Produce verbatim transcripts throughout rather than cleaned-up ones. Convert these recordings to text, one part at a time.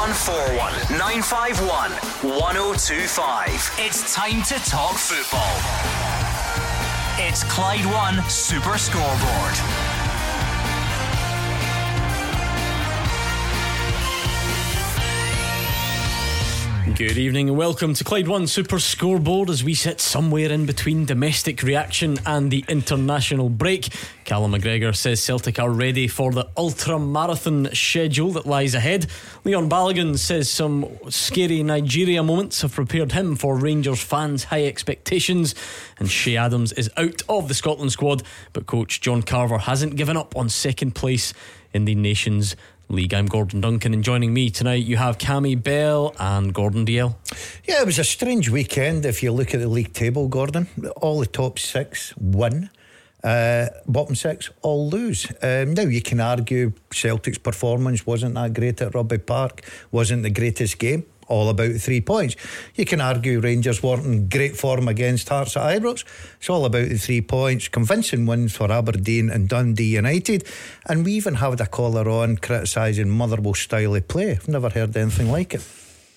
one four one, nine five one, one oh two five. It's time to talk football. It's Clyde One Super Scoreboard. Good evening and welcome to Clyde One Super Scoreboard as we sit somewhere in between domestic reaction and the international break. Callum McGregor says Celtic are ready for the ultra-marathon schedule that lies ahead. Leon Balogun says some scary Nigeria moments have prepared him for Rangers fans' high expectations. And Shea Adams is out of the Scotland squad, but coach John Carver hasn't given up on second place in the Nations League. I'm Gordon Duncan, and joining me tonight you have Cammy Bell and Gordon D L. Yeah, it was a strange weekend if you look at the league table, Gordon. All the top six win, uh, bottom six all lose. Um, now you can argue Celtic's performance wasn't that great at Rugby Park, wasn't the greatest game, all about three points. You can argue Rangers weren't in great form against Hearts at Ibrox. It's all about the three points. Convincing wins for Aberdeen and Dundee United. And we even had a caller on criticising Motherwell's style of play. I've never heard anything like it.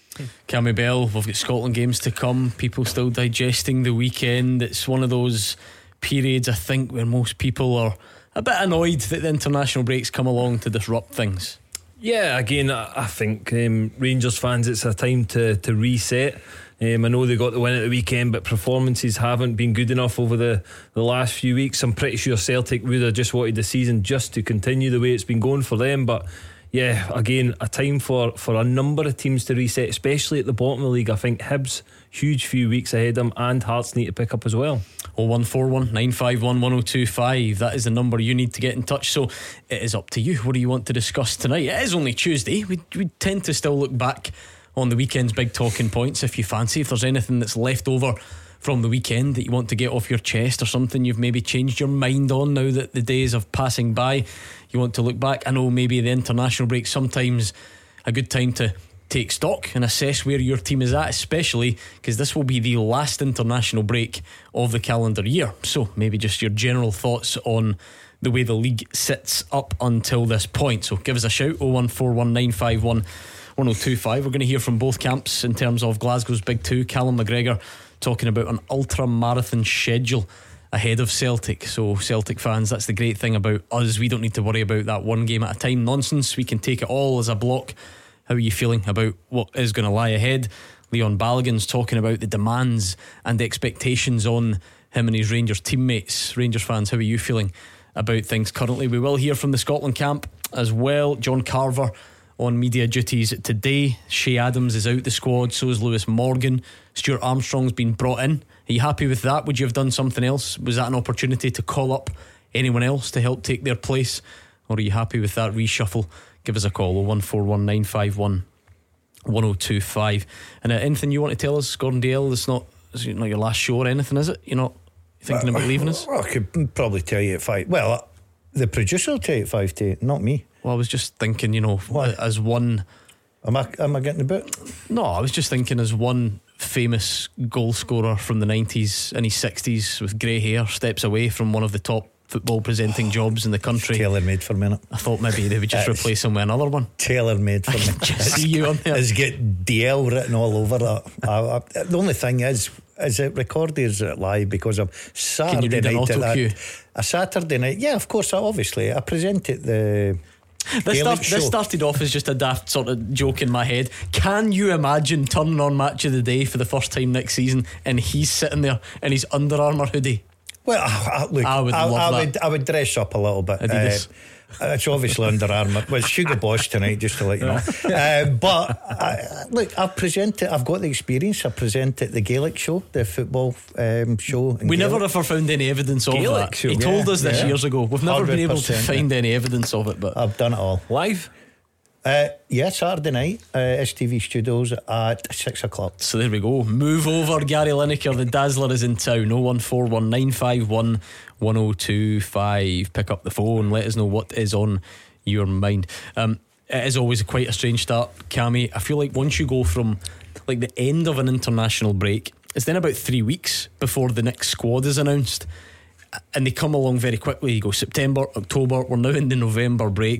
Cammy Bell, we've got Scotland games to come. People still digesting the weekend. It's one of those periods, I think, where most people are a bit annoyed that the international breaks come along to disrupt things. Yeah, again, I think um, Rangers fans, it's a time to, to reset. Um, I know they got the win at the weekend, but performances haven't been good enough over the, the last few weeks. I'm pretty sure Celtic would have just wanted the season just to continue the way it's been going for them. But yeah, again, a time for, for a number of teams to reset, especially at the bottom of the league. I think Hibs, huge few weeks ahead of them, and Hearts need to pick up as well. oh one four one, nine five one, one oh two five. That is the number you need to get in touch. So it is up to you. What do you want to discuss tonight? It is only Tuesday. We, we tend to still look back on the weekend's big talking points if you fancy. If there's anything that's left over from the weekend that you want to get off your chest, or something you've maybe changed your mind on now that the days of passing by, you want to look back. I know maybe the international break sometimes a good time to take stock and assess where your team is at, especially because this will be the last international break of the calendar year. So maybe just your general thoughts on the way the league sits up until this point. So give us a shout, oh one four one, nine five one, one oh two five. We're going to hear from both camps in terms of Glasgow's big two. Callum McGregor talking about an ultra marathon schedule ahead of Celtic. So Celtic fans, that's the great thing about us, we don't need to worry about that one game at a time nonsense. We can take it all as a block. How are you feeling about what is going to lie ahead? Leon Balogun's talking about the demands and the expectations on him and his Rangers teammates. Rangers fans, how are you feeling about things currently? We will hear from the Scotland camp as well. John Carver on media duties today. Shea Adams is out the squad, so is Lewis Morgan. Stuart Armstrong's been brought in. Are you happy with that? Would you have done something else? Was that an opportunity to call up anyone else to help take their place, or are you happy with that reshuffle? Give us a call, oh one four one, nine five one, one oh two five. And uh, anything you want to tell us, Gordon D L? It's not, it's not your last show or anything, is it? You're not thinking about leaving us? Well, I could probably tell you at five. Well, the producer will tell you at five to eight, not me. Well, I was just thinking, you know, what? as one. Am I, am I getting the boot? No, I was just thinking as one famous goal scorer from the nineties in his sixties with grey hair steps away from one of the top football presenting jobs in the country. Tailor-made for a minute. I thought maybe they would just It's replace him with another one. Tailor-made for me. Just see you on there. It's get D L written all over that. I, I, the only thing is, is it recorded, is it live? Because of Saturday Can you read an night at auto cue? that, a Saturday night. Yeah, of course. Obviously, I present it the. This, start, this started off as just a daft sort of joke in my head. Can you imagine turning on Match of the Day for the first time next season and he's sitting there in his Under Armour hoodie? Well, I, look, I would I, love I that. would, I would dress up a little bit. Adidas. Uh, it's obviously Under Armour. Well, it's Hugo Boss tonight, just to let you know. uh, but I, look, I've presented. I've got the experience. I presented the Gaelic show, the football um, show. We Gaelic. never ever found any evidence of Gaelic that. show. He told Yeah, us this yeah. years ago. We've never been able to one hundred percent, find yeah. any evidence of it. But I've done it all Live? Uh, yeah, Saturday night, uh, S T V Studios at six o'clock. so there we go. Move over, Gary Lineker. The Dazzler is in town. oh one four one, nine five one, one oh two five. Pick up the phone. Let us know what is on your mind. Um, it is always quite a strange start, Cammy. I feel like once you go from like the end of an international break, it's then about three weeks before the next squad is announced, and they come along very quickly. You go September, October. We're now in the November break, but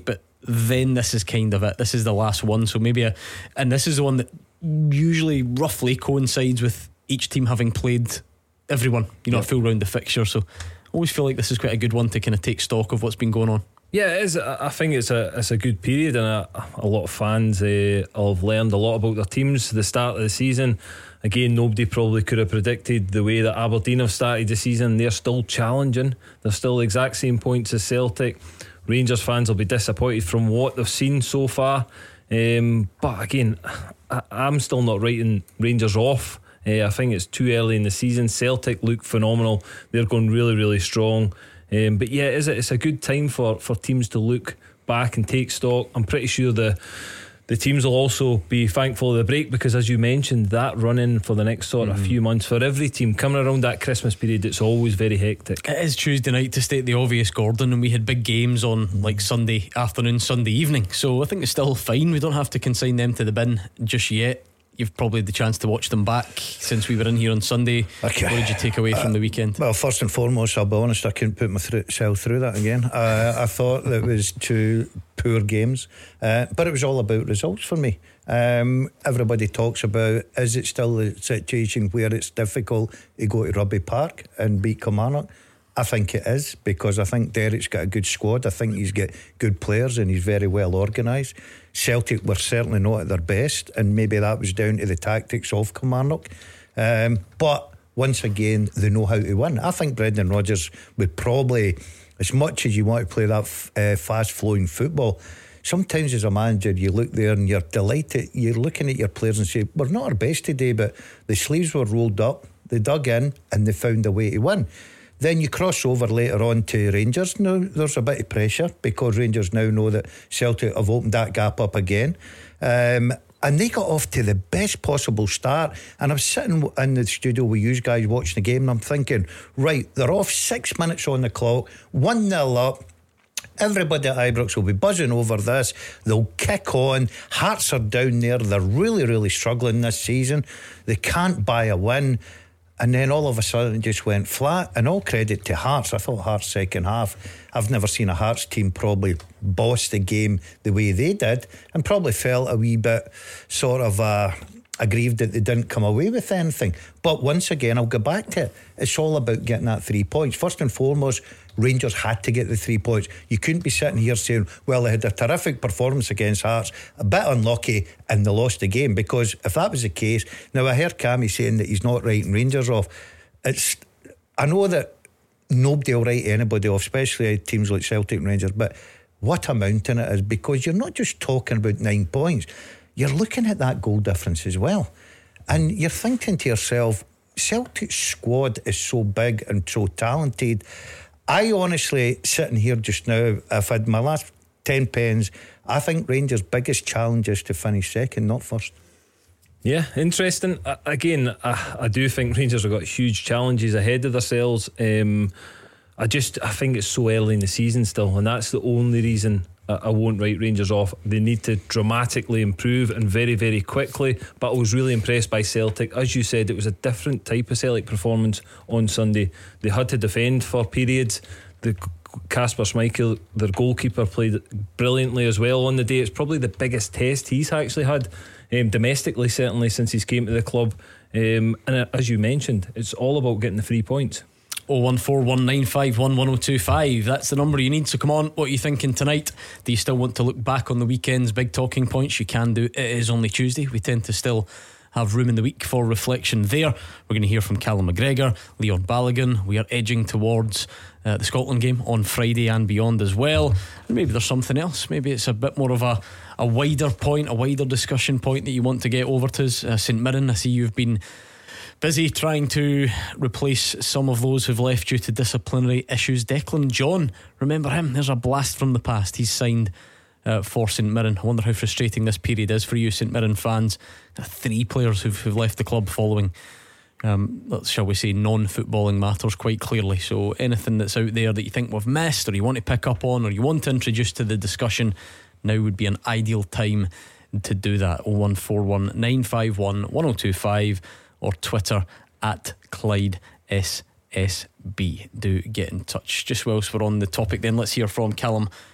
then this is kind of it. This is the last one. So maybe a, and this is the one that usually roughly coincides with each team having played everyone, you know, yep. a full round of fixture. So I always feel like this is quite a good one to kind of take stock of what's been going on. Yeah, it is. I think it's a it's a good period, and a, a lot of fans uh, have learned a lot about their teams. The start of the season, again, nobody probably could have predicted the way that Aberdeen have started the season. They're still challenging. They're still the exact same points as Celtic. Rangers fans will be disappointed from what they've seen so far. Um, but again, I, I'm still not writing Rangers off. Uh, I think it's too early in the season. Celtic look phenomenal. They're going really, really strong. Um, but yeah, is it? It's a good time for, for teams to look back and take stock. I'm pretty sure the the teams will also be thankful of the break, because as you mentioned, that run in for the next sort of mm-hmm. few months for every team coming around that Christmas period, it's always very hectic. It is Tuesday night, to state the obvious, Gordon, and we had big games on like Sunday afternoon, Sunday evening, so I think it's still fine. We don't have to consign them to the bin just yet. You've probably had the chance to watch them back since we were in here on Sunday. Okay. What did you take away uh, from the weekend? Well, first and foremost, I'll be honest, I couldn't put myself through that again. uh, I thought that it was two poor games, uh, but it was all about results for me. Um, everybody talks about, is it still the situation where it's difficult to go to Rugby Park and beat Kilmarnock? I think it is, because I think Derek's got a good squad. I think he's got good players and he's very well organised. Celtic were certainly not at their best, and maybe that was down to the tactics of Kilmarnock. Um, but once again, they know how to win. I think Brendan Rodgers would probably, as much as you want to play that f- uh, fast-flowing football, sometimes as a manager you look there and you're delighted. You're looking at your players and say, we're not our best today, but the sleeves were rolled up, they dug in and they found a way to win. Then you cross over later on to Rangers. Now there's a bit of pressure, because Rangers now know that Celtic have opened that gap up again, um, and they got off to the best possible start. And I was sitting in the studio with you guys watching the game, and I'm thinking, right, they're off six minutes on the clock, one nil up. Everybody at Ibrox will be buzzing over this. They'll kick on. Hearts are down there. They're really, really struggling this season. They can't buy a win. And then all of a sudden it just went flat. And all credit to Hearts. I thought Hearts second half, I've never seen a Hearts team probably boss the game the way they did, and probably felt a wee bit sort of uh, aggrieved that they didn't come away with anything. But once again, I'll go back to it. It's all about getting that three points. First and foremost, Rangers had to get the three points. You couldn't be sitting here saying, well, they had a terrific performance against Hearts, a bit unlucky, and they lost the game. Because if that was the case, now I heard Cammy saying that he's not writing Rangers off. It's, I know that nobody will write anybody off, especially teams like Celtic and Rangers, but what a mountain it is, because you're not just talking about nine points, you're looking at that goal difference as well. And you're thinking to yourself, Celtic's squad is so big and so talented. I honestly, sitting here just now, if I had my last ten pence, I think Rangers' biggest challenge is to finish second, not first. Yeah, interesting. Uh, again, I, I do think Rangers have got huge challenges ahead of themselves. Um, I just, I think it's so early in the season still, and that's the only reason I, I won't write Rangers off. They need to dramatically improve, and very, very quickly. But I was really impressed by Celtic. As you said, it was a different type of Celtic performance on Sunday. They had to defend for periods. The Kasper Schmeichel, their goalkeeper, played brilliantly as well on the day. It's probably the biggest test he's actually had, um, domestically certainly, since he's came to the club. Um, and uh, as you mentioned, it's all about getting the three points. oh one four one nine five one one oh two five, that's the number you need. So come on, what are you thinking tonight? Do you still want to look back on the weekend's big talking points? You can do. It is only Tuesday. We tend to still have room in the week for reflection there. We're going to hear from Callum McGregor, Leon Balogun. We are edging towards uh, the Scotland game on Friday and beyond as well. And maybe there's something else. Maybe it's a bit more of a, a wider point, a wider discussion point that you want to get over to us. uh, St Mirren, I see you've been busy trying to replace some of those who've left due to disciplinary issues. Declan John, remember him? There's a blast from the past. He's signed uh, for St Mirren. I wonder how frustrating this period is for you St Mirren fans. Uh, three players who've, who've left the club following um, shall we say non-footballing matters, quite clearly. So anything that's out there that you think we've missed, or you want to pick up on, or you want to introduce to the discussion, now would be an ideal time to do that. oh one four one nine five one one oh two five or Twitter at Clyde S S B. Do get in touch. Just whilst we're on the topic then, let's hear from Callum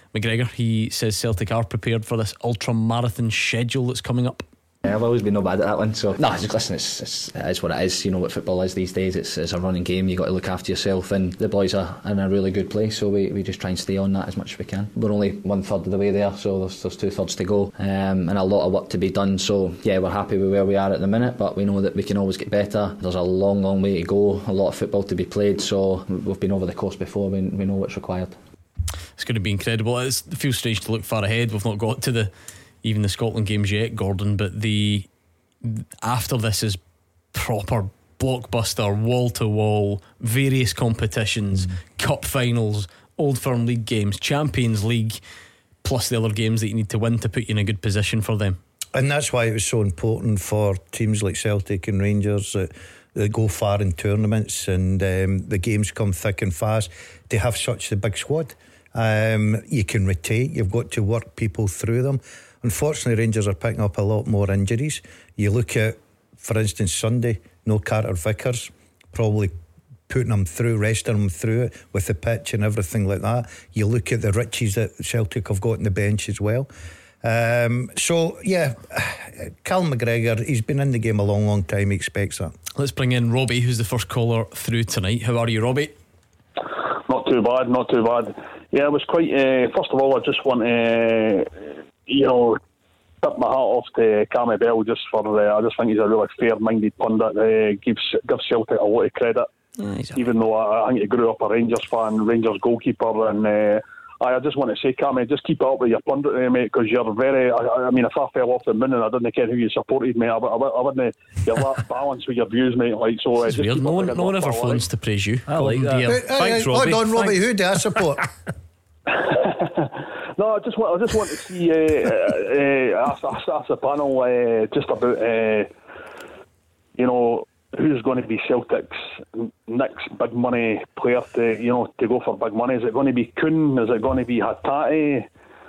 McGregor, he says Celtic are prepared for this ultra marathon schedule that's coming up. Yeah, I've always been no bad at that one. So no, just listen, it's, it's it is what it is. You know what football is these days. It's, it's a running game. You got to look after yourself, and the boys are in a really good place. So we, we just try and stay on that as much as we can. We're only one third of the way there, so there's, there's two thirds to go, um, and a lot of work to be done. So yeah, we're happy with where we are at the minute, but we know that we can always get better. There's a long, long way to go. A lot of football to be played. So we've been over the course before. We, we know what's required. It's going to be incredible. It's, it feels strange to look far ahead. We've not got to the even the Scotland games yet, Gordon, but the after this is proper blockbuster, wall to wall, various competitions, mm. cup finals, Old Firm League games, Champions League, plus the other games that you need to win to put you in a good position for them. And that's why it was so important for teams like Celtic and Rangers that, that go far in tournaments, and um, the games come thick and fast. They have such a big squad. Um, you can rotate, you've got to work people through them. Unfortunately, Rangers are picking up a lot more injuries. You look at, for instance, Sunday, no Carter Vickers, probably putting them through, resting them through it with the pitch and everything like that. You look at the riches that Celtic have got on the bench as well. Um, so, yeah, Callum McGregor, he's been in the game a long, long time. He expects that. Let's bring in Robbie, who's the first caller through tonight. How are you, Robbie? Not too bad, not too bad. Yeah, it was quite. Uh, first of all, I just want to, uh, you know, tip my hat off to Cammy Bell just for. Uh, I just think he's a really fair-minded pundit. Uh, gives gives Celtic a lot of credit, nice. Even though I, I think he grew up a Rangers fan, Rangers goalkeeper, and uh, I just want to say, Cammy, just keep it up with your pundit, uh, mate, because you're very. I, I mean, if I fell off the moon and I didn't care who you supported, mate, I, I, I wouldn't. You're that balanced with your views, mate. Like so. Uh, just weird. No one, no one ever phones to praise you. I like that. Hey, Thanks, hey, Robbie. Hold on, Robbie. Thanks. Who do I support? No, I just want. I just want to see. Uh, uh, ask, ask, ask the panel uh, just about. Uh, you know, who's going to be Celtic's next big money player to you know to go for big money? Is it going to be Kuhn? Is it going to be Hatate?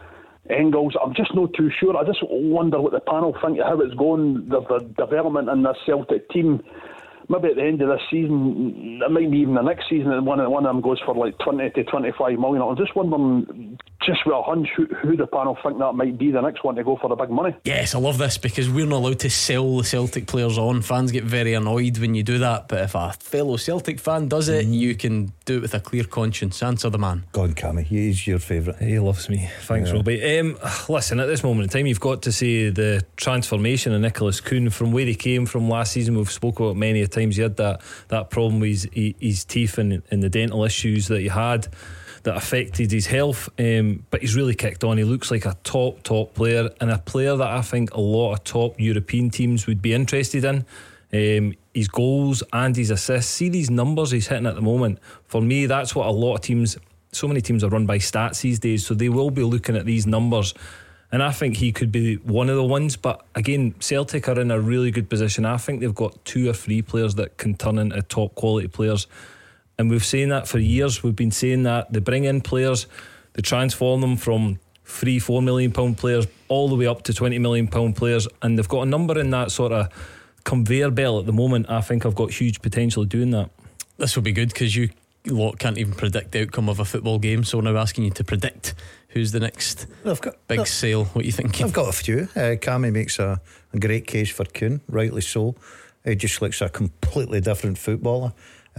Engels? I'm just not too sure. I just wonder what the panel think of how it's going. The, the development in this Celtic team. Maybe at the end of this season, it might be even the next season, one one of them goes for like twenty to twenty-five million. I'm just wondering, just with a hunch, who, who the panel think that might be the next one to go for the big money. Yes, I love this because we're not allowed to sell the Celtic players on. Fans get very annoyed when you do that, but if a fellow Celtic fan does it, mm. you can do it with a clear conscience. Answer the man. Go on, Cammy, he's your favourite. He loves me. Thanks, yeah. Robbie. Um, listen, at this moment in time, you've got to say the transformation of Nicholas Kuhn from where he came from last season. We've spoken about many a times. He had that, that problem with his, his teeth and, and the dental issues that he had that affected his health, um, but he's really kicked on. He looks like a top top player, and a player that I think a lot of top European teams would be interested in. Um, his goals and his assists, see these numbers he's hitting at the moment. For me, that's what a lot of teams, so many teams are run by stats these days, so they will be looking at these numbers, and I think he could be one of the ones. But again, Celtic are in a really good position. I think they've got two or three players that can turn into top quality players, and we've seen that for years. We've been saying that they bring in players, they transform them from three, four million pound players all the way up to twenty million pound players, and they've got a number in that sort of conveyor belt at the moment. I think I've got huge potential of doing that. This will be good because you lot can't even predict the outcome of a football game, so now asking you to predict who's the next I've got, big no, sale. What are you thinking? I've got a few. uh, Cammy makes a, a great case for Kuhn, rightly so. He just looks a completely different footballer.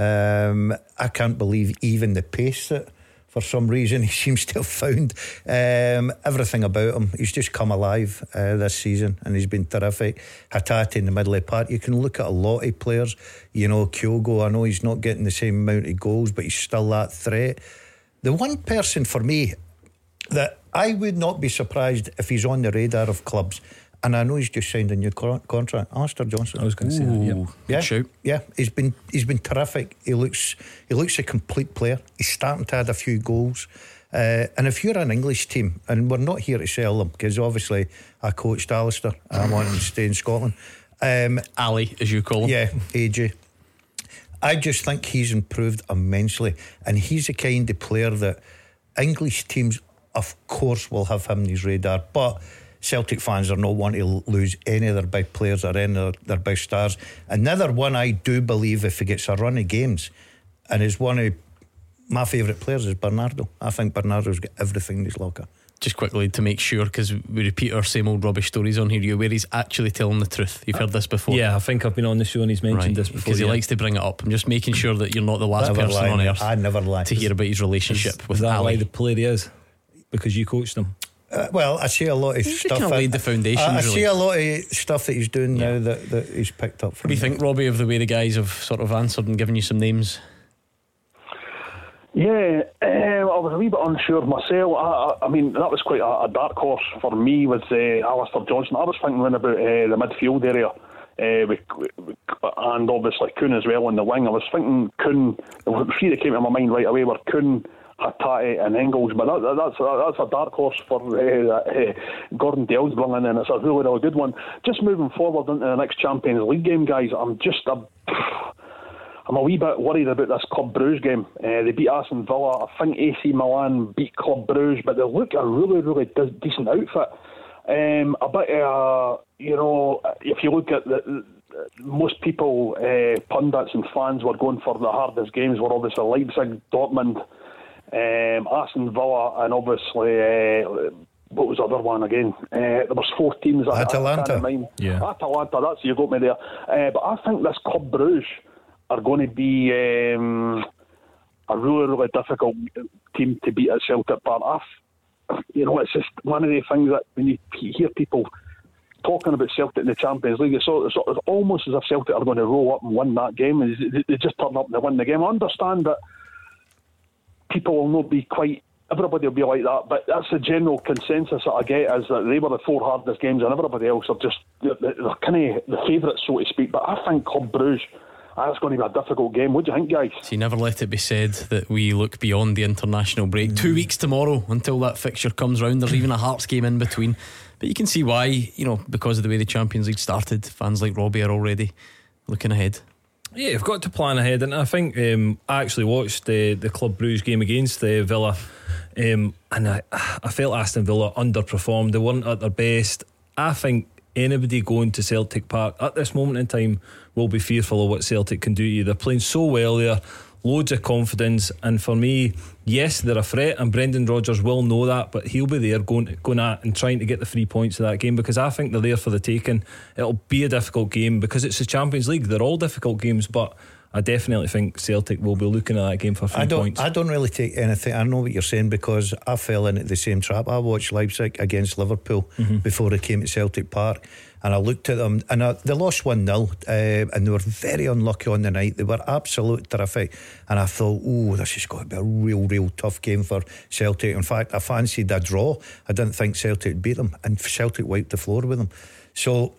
um, I can't believe even the pace that for some reason he seems to have found. um, everything about him, he's just come alive uh, this season, and he's been terrific. Hatate in the middle of the park, you can look at a lot of players, you know, Kyogo, I know he's not getting the same amount of goals, but he's still that threat. The one person for me that I would not be surprised if he's on the radar of clubs, and I know he's just signed a new co- contract, Alistair Johnston. I was going to say that, yeah. Yeah, shout. yeah, he's been he's been terrific. He looks he looks a complete player. He's starting to add a few goals. Uh, and if you're an English team, and we're not here to sell them, because obviously I coached Alistair, I want him to stay in Scotland. Um, Ali, as you call him. Yeah, A J. I just think he's improved immensely, and he's the kind of player that English teams, of course, will have him on his radar, but Celtic fans are not wanting to lose any of their big players or any of their big stars. Another one I do believe, if he gets a run of games and is one of my favourite players is Bernardo. I think Bernardo's got everything in his locker. Just quickly to make sure, because we repeat our same old rubbish stories on here, you where he's actually telling the truth. You've heard this before. Yeah, I think I've been on the show and he's mentioned right, this before, because he yeah. likes to bring it up. I'm just making sure that you're not the last Never person lie, on mate. earth I never lie to hear about his relationship Is with that Ali. why the player he is? Because you coached him? Uh, well, I see a lot of He's stuff. kind of laid the foundations, I, I really. see a lot of stuff that he's doing Yeah. now that, that he's picked up from. What do you think, Robbie, of the way the guys have sort of answered and given you some names? Yeah, um, I was a wee bit unsure myself. I, I, I mean, that was quite a, a dark horse for me with uh, Alistair Johnston. I was thinking about uh, the midfield area, uh, with, with, and obviously Kuhn as well in the wing. I was thinking Kuhn, the three that came to my mind right away were Kuhn, Hatate and Engels, but that, that, that's, that's a dark horse for uh, uh, Gordon Dale's bringing in. It's a really, really good one. Just moving forward into the next Champions League game, guys, I'm just a... I'm a wee bit worried about this Club Brugge game. Uh, they beat Aston Villa. I think A C Milan beat Club Brugge, but they look a really, really de- decent outfit. Um, a bit, uh, you know, if you look at the, the most people, uh, pundits and fans were going for the hardest games were obviously Leipzig, Dortmund, um, Aston Villa, and obviously uh, what was the other one again? Uh, there was four teams. That Atalanta. I can't mind. Yeah. Atalanta. That's you got me there. Uh, but I think this Club Brugge are going to be um, a really, really difficult team to beat at Celtic Park. I've, you know, it's just one of the things that when you hear people talking about Celtic in the Champions League, it's, sort of, it's almost as if Celtic are going to roll up and win that game, and they just turn up and they win the game. I understand that people will not be quite, everybody will be like that, but that's the general consensus that I get, is that they were the four hardest games and everybody else are just, they're, they're kind of the favourites, so to speak. But I think Club Brugge, that's going to be a difficult game. What do you think, guys? So you never let it be said that we look beyond the international break. Mm. Two weeks tomorrow until that fixture comes round. There's even a Hearts game in between. But you can see why, you know, because of the way the Champions League started, fans like Robbie are already looking ahead. Yeah, you've got to plan ahead, and I think um, I actually watched the the Club Brugge game against uh, Villa, um, and I, I felt Aston Villa underperformed. They weren't at their best. I think anybody going to Celtic Park at this moment in time will be fearful of what Celtic can do to you. They're playing so well there, loads of confidence, and for me, yes, they're a threat, and Brendan Rodgers will know that, but he'll be there going, going at and trying to get the three points of that game, because I think they're there for the taking. It'll be a difficult game because it's the Champions League. They're all difficult games, but I definitely think Celtic will be looking at that game for three I don't, points. I don't really take anything. I know what you're saying, because I fell into the same trap. I watched Leipzig against Liverpool mm-hmm. before they came to Celtic Park, and I looked at them, and I, they lost one nil, uh, and they were very unlucky on the night. They were absolutely terrific, and I thought, oh, this is going to be a real, real tough game for Celtic. In fact, I fancied a draw. I didn't think Celtic would beat them, and Celtic wiped the floor with them. So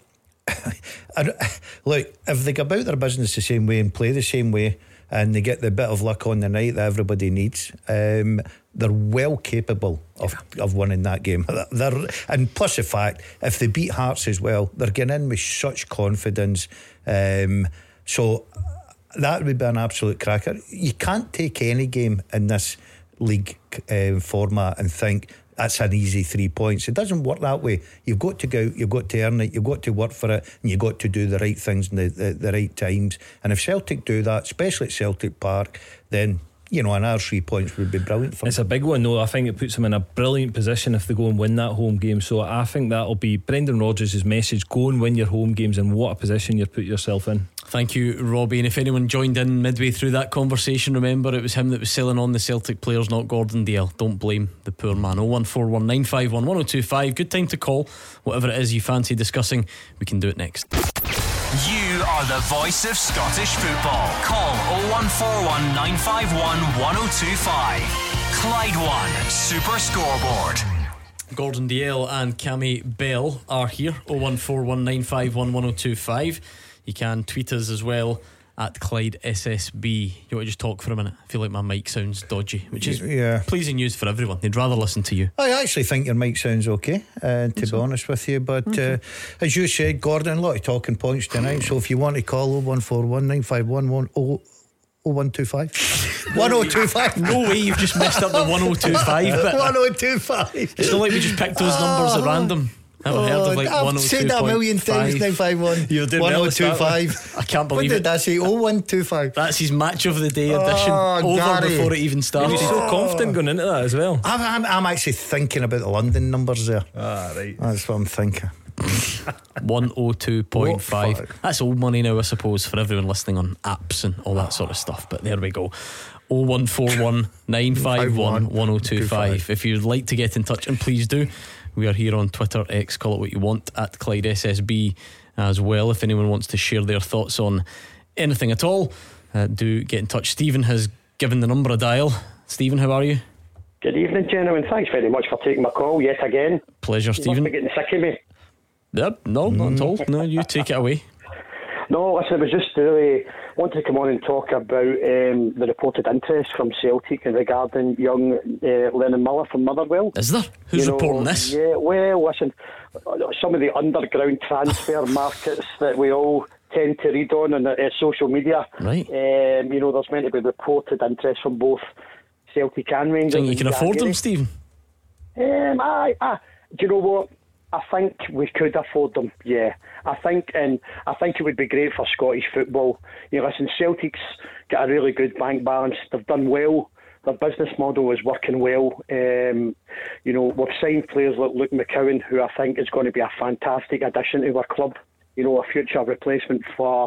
I, look, if they go about their business the same way and play the same way, and they get the bit of luck on the night that everybody needs, um, they're well capable of, yeah. of winning that game. They're, and plus the fact, if they beat Hearts as well, they're getting in with such confidence. Um, so that would be an absolute cracker. You can't take any game in this league uh, format and think that's an easy three points. It doesn't work that way. You've got to go out, you've got to earn it, you've got to work for it, and you've got to do the right things in the, the, the right times. And if Celtic do that, especially at Celtic Park, then, you know, an hour three points would be brilliant for them. It's a big one though. I think it puts them in a brilliant position if they go and win that home game. So I think that'll be Brendan Rodgers' message: go and win your home games, and what a position you've put yourself in. Thank you, Robbie. And if anyone joined in midway through that conversation, remember it was him that was selling on the Celtic players, not Gordon Dale. Don't blame the poor man. oh one four one nine five one one oh two five. Good time to call. Whatever it is you fancy discussing, we can do it next. You are the voice of Scottish football. Call oh one four one nine five one one oh two five. Clyde One Super Scoreboard. Gordon Dale and Cammy Bell are here. oh one four one nine five one one oh two five. You can tweet us as well at Clyde S S B. You want to just talk for a minute? I feel like my mic sounds dodgy, which is yeah. pleasing news for everyone. They'd rather listen to you. I actually think your mic sounds okay, uh, to so. be honest with you. But okay. uh, as you said, Gordon, a lot of talking points tonight. So if you want to call oh one four one nine five one one oh one two five one oh two five. No way you've just messed up the one oh two five bit. one oh two five. It's not like we just picked those numbers at random. Never heard of like I've said that a million times. nine five one You're doing one well oh to two start five. I can't What believe did it. I say? oh one two five. That's his match of the day edition. Oh, over Gary. before it even He started. was so confident going into that as well. I'm, I'm, I'm actually thinking about the London numbers there. Ah, right. That's what I'm thinking. one oh two point five. What fuck? That's old money now, I suppose, for everyone listening on apps and all that sort of stuff. But there we go. oh one four one nine five one one oh two five. If you'd like to get in touch, and please do, we are here on Twitter, X, call it what you want, at Clyde S S B as well. If anyone wants to share their thoughts on anything at all, uh, do get in touch. Stephen has given the number a dial. Stephen, how are you? Good evening, gentlemen. Thanks very much for taking my call yet again. Pleasure, You must Stephen. be getting sick of me. Yep, no, not at all. No, you take it away. No, listen, I was just really wanted to come on and talk about um, the reported interest from Celtic regarding young uh, Lennon Miller from Motherwell. Is there? Who's You know, reporting this? Yeah, well, listen, some of the underground transfer markets that we all tend to read on on uh, social media. Right. Um, you know, there's meant to be reported interest from both Celtic and Rangers. Think you can and afford them, January. Stephen? Um, I, I, do you know what? I think we could afford them. Yeah, I think, and I think it would be great for Scottish football. You know, listen, Celtic's got a really good bank balance. They've done well. Their business model is working well. Um, you know, we've signed players like Luke McCowan, who I think is going to be a fantastic addition to our club. You know, a future replacement for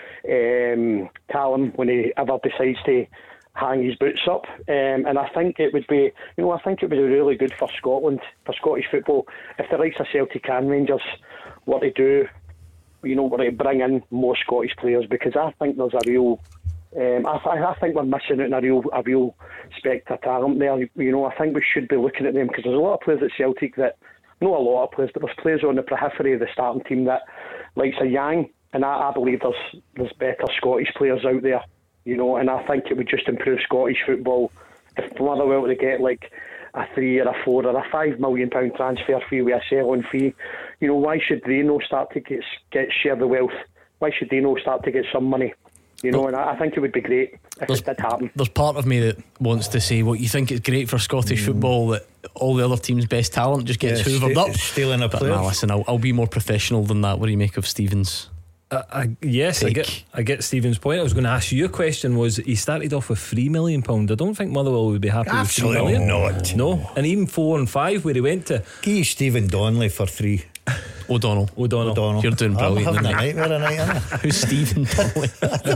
um, Callum when he ever decides to hang his boots up, um, and I think it would be, you know, I think it would be really good for Scotland, for Scottish football, if the likes of Celtic and Rangers were to do, you know, were to bring in more Scottish players, because I think there's a real, um, I, I think we're missing out on a real, a real spectre talent there. You know, I think we should be looking at them, because there's a lot of players at Celtic that, not a lot of players, but there's players on the periphery of the starting team that, likes of Yang, and I, I believe there's there's better Scottish players out there. You know, and I think it would just improve Scottish football if Motherwell were to get like a three or a four or a five million pound transfer fee with a sell-on fee. You know, why should they not start to get get share the wealth? Why should they not start to get some money? You know, and I, I think it would be great if There's- it did happen. There's part of me that wants to say, what you think it's great for Scottish football that all the other teams' best talent just gets Yeah, hoovered ste- up. stealing a But player. nah, listen, I'll, I'll be more professional than that. What do you make of Stevens? I, I, yes, I Take. get I get Stephen's point. I was going to ask you a question. Was he started off with three million pound? I don't think Motherwell would be happy Absolutely with three million. not. No, and even four and five where he went to. Give Stephen Donnelly for three. O'Donnell. O'Donnell. O'Donnell. You're doing brilliant, I'm having a isn't nightmare tonight, aren't I? Who's Stephen Donnelly?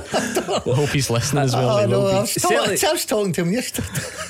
I hope he's listening as well. Oh, He no, will be. I was, talking, Certainly- I was talking to him yesterday.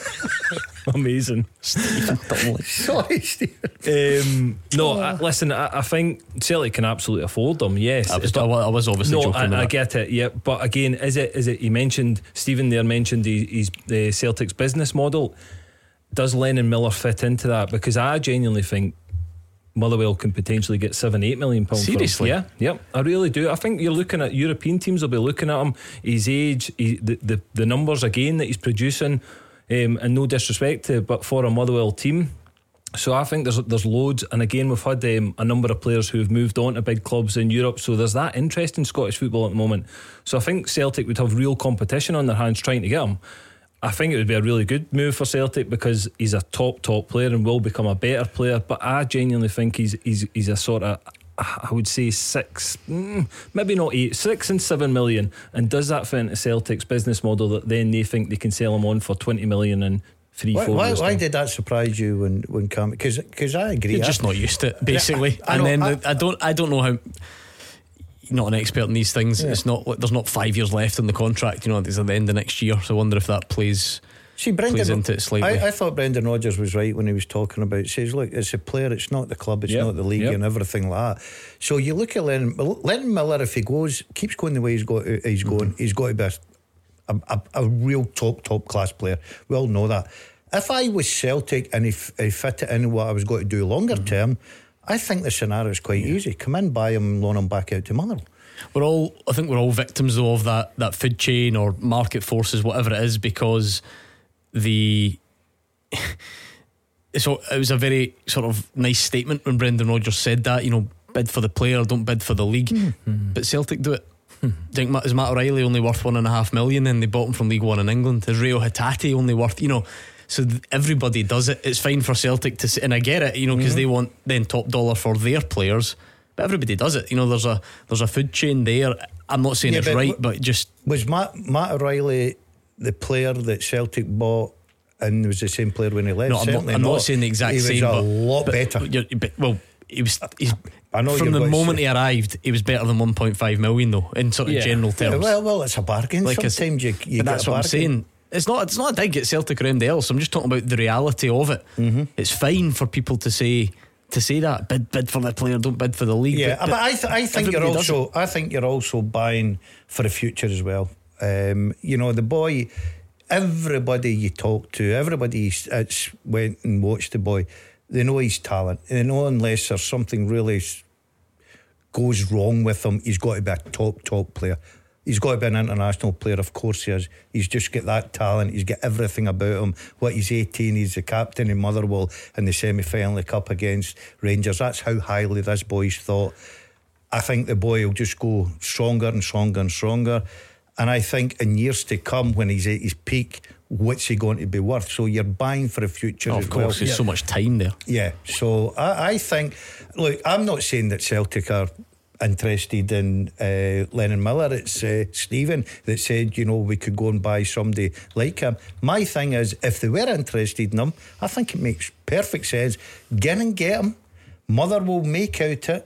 Amazing. Stephen Donnelly. Sorry, Stephen. Um, no, I, listen. I, I think Celtic can absolutely afford them. Yes, I was, But- I was obviously no, joking. with I, I that. get it. Yeah, but again, is it? Is it? He mentioned Stephen there mentioned he, he's the Celtic's business model. Does Lennon Miller fit into that? Because I genuinely think Motherwell can potentially get seven, eight million pounds. Seriously? Yeah, yep. I really do. I think you're looking at European teams will be looking at him. His age, he, the, the the numbers again that he's producing, um, and no disrespect to, but for a Motherwell team. So I think there's there's loads, and again we've had um, a number of players who have moved on to big clubs in Europe. So there's that interest in Scottish football at the moment. So I think Celtic would have real competition on their hands trying to get him. I think it would be a really good move for Celtic because he's a top top player and will become a better player. But I genuinely think he's he's he's a sort of, I would say six, mm, maybe not eight, six and seven million. And does that fit into Celtic's business model that then they think they can sell him on for twenty million and three, Why, four why, years why time? did that surprise you when when Cam? Because because I agree. You're I- just not used to it, basically. I- I and know, then I- the, I don't, I don't know how. Not an expert in these things. Yeah. It's not. like There's not five years left in the contract. You know, it's at the end of next year. So I wonder if that plays. See, Brendan, plays into it slightly. I, I thought Brendan Rodgers was right when he was talking about. Says, look, it's a player. It's not the club. It's Yep, not the league yep. and everything like that. So you look at Lennon, Lennon Miller. If he goes, keeps going the way he's got, he's going. He's got to be a, a, a, a real top top class player. We all know that. If I was Celtic and he, f- he fit it in what I was going to do longer term, I think the scenario is quite easy. Come in, buy him, loan him back out to Motherwell. We're all, I think we're all victims though of that that food chain or market forces, whatever it is, because the. So it was a very sort of nice statement when Brendan Rodgers said that, you know, bid for the player, don't bid for the league. Mm-hmm. But Celtic do it. Do you think Matt, is Matt O'Reilly only worth one and a half million and they bought him from League One in England? Is Rio Hatate only worth, you know? So th- everybody does it. It's fine for Celtic to say, and I get it, you know, because mm-hmm. they want then top dollar for their players. But everybody does it. You know, there's a there's a food chain there. I'm not saying yeah, it's but right, w- but just was Matt Matt O'Reilly the player that Celtic bought and was the same player when he left? No, I'm, not, I'm not, not saying the exact he same. He was a but, lot but, better. But, but, well, he was. He's, I know from the moment he arrived, he was better than one point five million though, in sort of yeah. general terms. Yeah, well, well, it's a bargain. Like Sometimes you, you get that's a what bargain. I'm saying. It's not. It's not a dig at Celtic or anybody else. I'm just talking about the reality of it. Mm-hmm. It's fine for people to say to say that bid bid for the player, don't bid for the league. Yeah, but, but I, th- I think you're also. Doesn't. I think you're also buying for the future as well. Um, you know, the boy. Everybody you talk to, everybody that's went and watched the boy, they know his talent. They know unless there's something really goes wrong with him, he's got to be a top top player. He's got to be an international player. Of course he is. He's just got that talent. He's got everything about him. What, he's eighteen, he's the captain in Motherwell in the semi-final of the Cup against Rangers. That's how highly this boy's thought. I think the boy will just go stronger and stronger and stronger. And I think in years to come, when he's at his peak, what's he going to be worth? So you're buying for the future oh, as of course, well. there's yeah. so much time there. Yeah, so I, I think, look, I'm not saying that Celtic are interested in uh, Lennon Miller. It's uh, Stephen that said, you know, we could go and buy somebody like him. My thing is, if they were interested in him, I think it makes perfect sense. Get and get him. Motherwell make out it.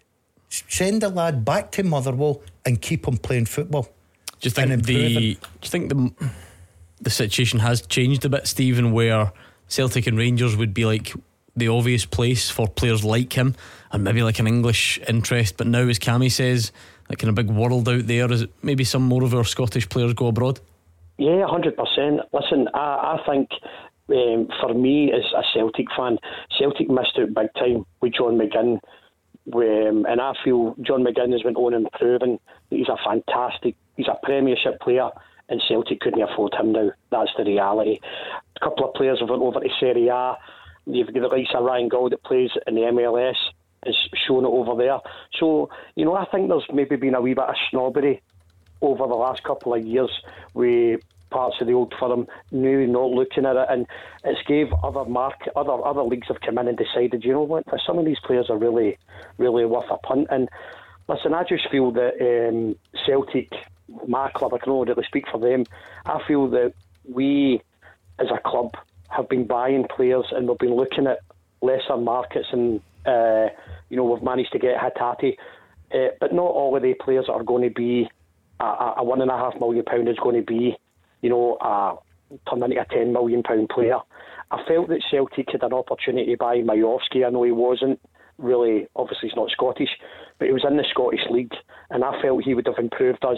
Send the lad back to Motherwell and keep him playing football. Do you think the do you think the the situation has changed a bit, Stephen, where Celtic and Rangers would be like the obvious place for players like him, and maybe like an English interest, but now, as Cammy says, like in a big world out there, is it maybe some more of our Scottish players go abroad? Yeah, one hundred percent. Listen, I, I think um, for me as a Celtic fan, Celtic missed out big time with John McGinn. Um, and I feel John McGinn has went on and proven that he's a fantastic, he's a Premiership player, and Celtic couldn't afford him now. That's the reality. A couple of players have went over to Serie A. You've got the likes of Ryan Gauld that plays in the M L S, has shown it over there. So, you know, I think there's maybe been a wee bit of snobbery over the last couple of years with parts of the old firm new not looking at it, and it's gave other market other other leagues have come in and decided, you know what, some of these players are really really worth a punt. And listen, I just feel that um, Celtic, my club, I can only really speak for them, I feel that we as a club have been buying players and we've been looking at lesser markets, and uh, you know, we've managed to get Hatate, uh, but not all of the players are going to be a, a one and a half million pound is going to be, you know, uh, turned into a ten million pound player. I felt that Celtic had an opportunity to buy Majowski. I know he wasn't really, obviously he's not Scottish, but he was in the Scottish League, and I felt he would have improved us,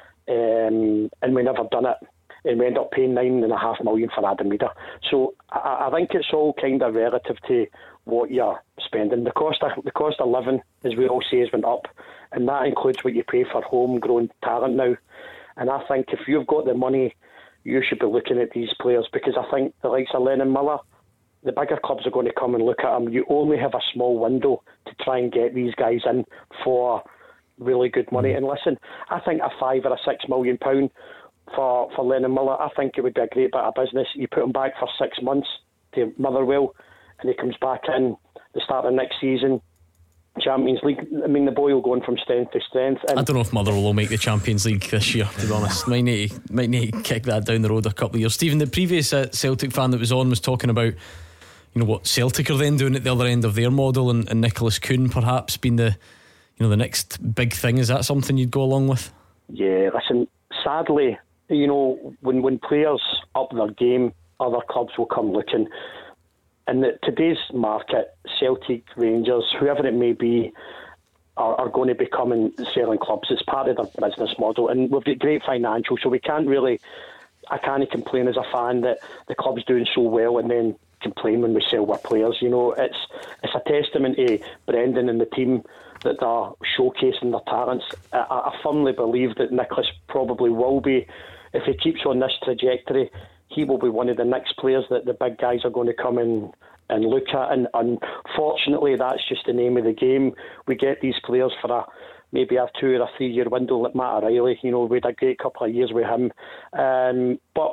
um, and we never done it, and we ended up paying nine and a half million for Adam Meader. So I, I think it's all kind of relative to what you're spending. The cost of, the cost of living, as we all say, has went up, and that includes what you pay for homegrown talent now. And I think if you've got the money, you should be looking at these players, because I think the likes of Lennon Miller, the bigger clubs are going to come and look at them. You only have a small window to try and get these guys in for really good money. And listen, I think a five or a six million pound for, for Lennon Miller, I think it would be a great bit of business. You put him back for six months to Motherwell, and he comes back in the start of next season, Champions League. I mean, the boy will go on from strength to strength. And I don't know if Motherwell will make the Champions League this year, to be honest. Might need to, might need to kick that down the road a couple of years. Stephen, the previous uh, Celtic fan that was on was talking about, you know, what Celtic are then doing at the other end of their model, and, and Nicholas Kuhn perhaps being the, you know, the next big thing. Is that something you'd go along with? Yeah, listen, sadly, you know, when, when players up their game, other clubs will come looking. In the, today's market, Celtic, Rangers, whoever it may be, are, are going to be coming selling clubs. It's part of their business model, and we've got great financial, so we can't really, I can't complain as a fan that the club's doing so well and then complain when we sell our players. You know, it's it's a testament to Brendan and the team that they're showcasing their talents. I, I firmly believe that Nicholas probably will be, if he keeps on this trajectory, he will be one of the next players that the big guys are going to come in and look at. And unfortunately, that's just the name of the game. We get these players for a maybe a two or a three year window, like Matt O'Reilly. You know, we had a great couple of years with him. Um, but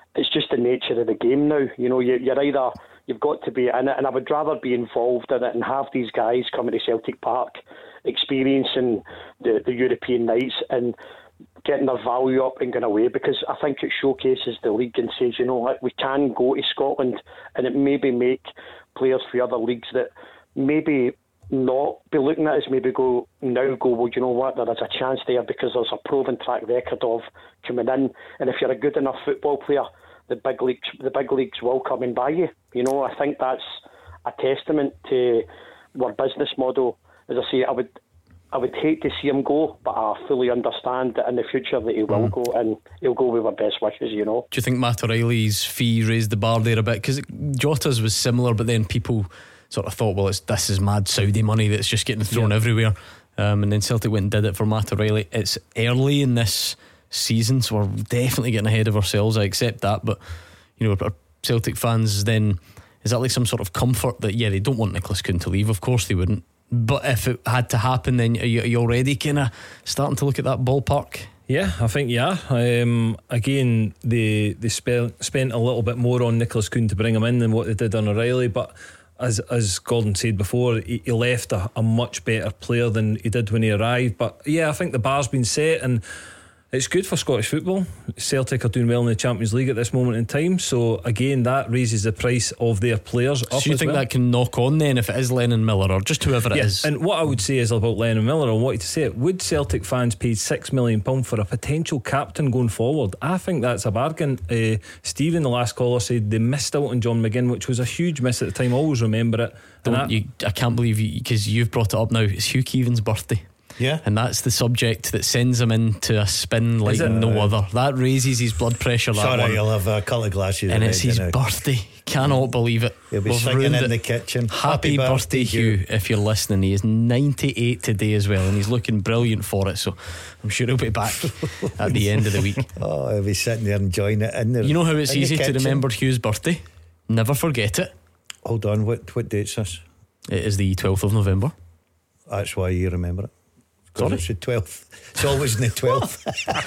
it's just the nature of the game now. You know, you, you're either you've got to be in it, and I would rather be involved in it and have these guys coming to Celtic Park, experiencing the, the European nights and getting their value up and going away, because I think it showcases the league and says, you know what, we can go to Scotland, and it maybe make players for other leagues that maybe not be looking at us maybe go now go well, you know what, there is a chance there because there's a proven track record of coming in, and if you're a good enough football player, the big leagues the big leagues will come and buy you. You know, I think that's a testament to our business model. As I say, I would I would hate to see him go, but I fully understand that in the future that he will mm. go, and he'll go with our best wishes, you know. Do you think Matt O'Reilly's fee raised the bar there a bit? Because Jota's was similar, but then people sort of thought, well, it's, this is mad Saudi money that's just getting thrown yeah. everywhere. Um, and then Celtic went and did it for Matt O'Reilly. It's early in this season, so we're definitely getting ahead of ourselves. I accept that, but you know, our Celtic fans, then is that like some sort of comfort that, yeah, they don't want Nicholas Kuhn to leave? Of course they wouldn't. But if it had to happen, then are you, are you already kind of starting to look at that ballpark? Yeah, I think yeah. Um, again, they they spent spent a little bit more on Nicholas Kuhn to bring him in than what they did on O'Reilly, but as as Gordon said before, he, he left a, a much better player than he did when he arrived. But yeah, I think the bar's been set, and it's good for Scottish football. Celtic are doing well in the Champions League at this moment in time, so again that raises the price of their players up. So you as think well. That can knock on then if it is Lennon Miller or just whoever it yeah, is? And what I would say is about Lennon Miller, I wanted to say it, would Celtic fans pay six million pounds for a potential captain going forward? I think that's a bargain. uh, Stephen, the last caller, said they missed out on John McGinn, which was a huge miss at the time. I always remember it. Don't that, you, I can't believe you, because you've brought it up now. It's Hugh Keevan's birthday. Yeah. And that's the subject that sends him into a spin like no uh, other. That raises his blood pressure. That Sorry, one. you'll have a couple of glasses. And it's his now. birthday. Cannot believe it. He'll be We've singing ruined in it. the kitchen. Happy, Happy birthday, birthday Hugh. Hugh. If you're listening, he is ninety-eight today as well, and he's looking brilliant for it. So I'm sure he'll be back at the end of the week. Oh, he'll be sitting there enjoying it in there. You know how it's easy to remember Hugh's birthday? Never forget it. Hold on, what what date's this? It is the twelfth of November. That's why you remember it. Sorry? It's the twelfth. It's always in the twelfth.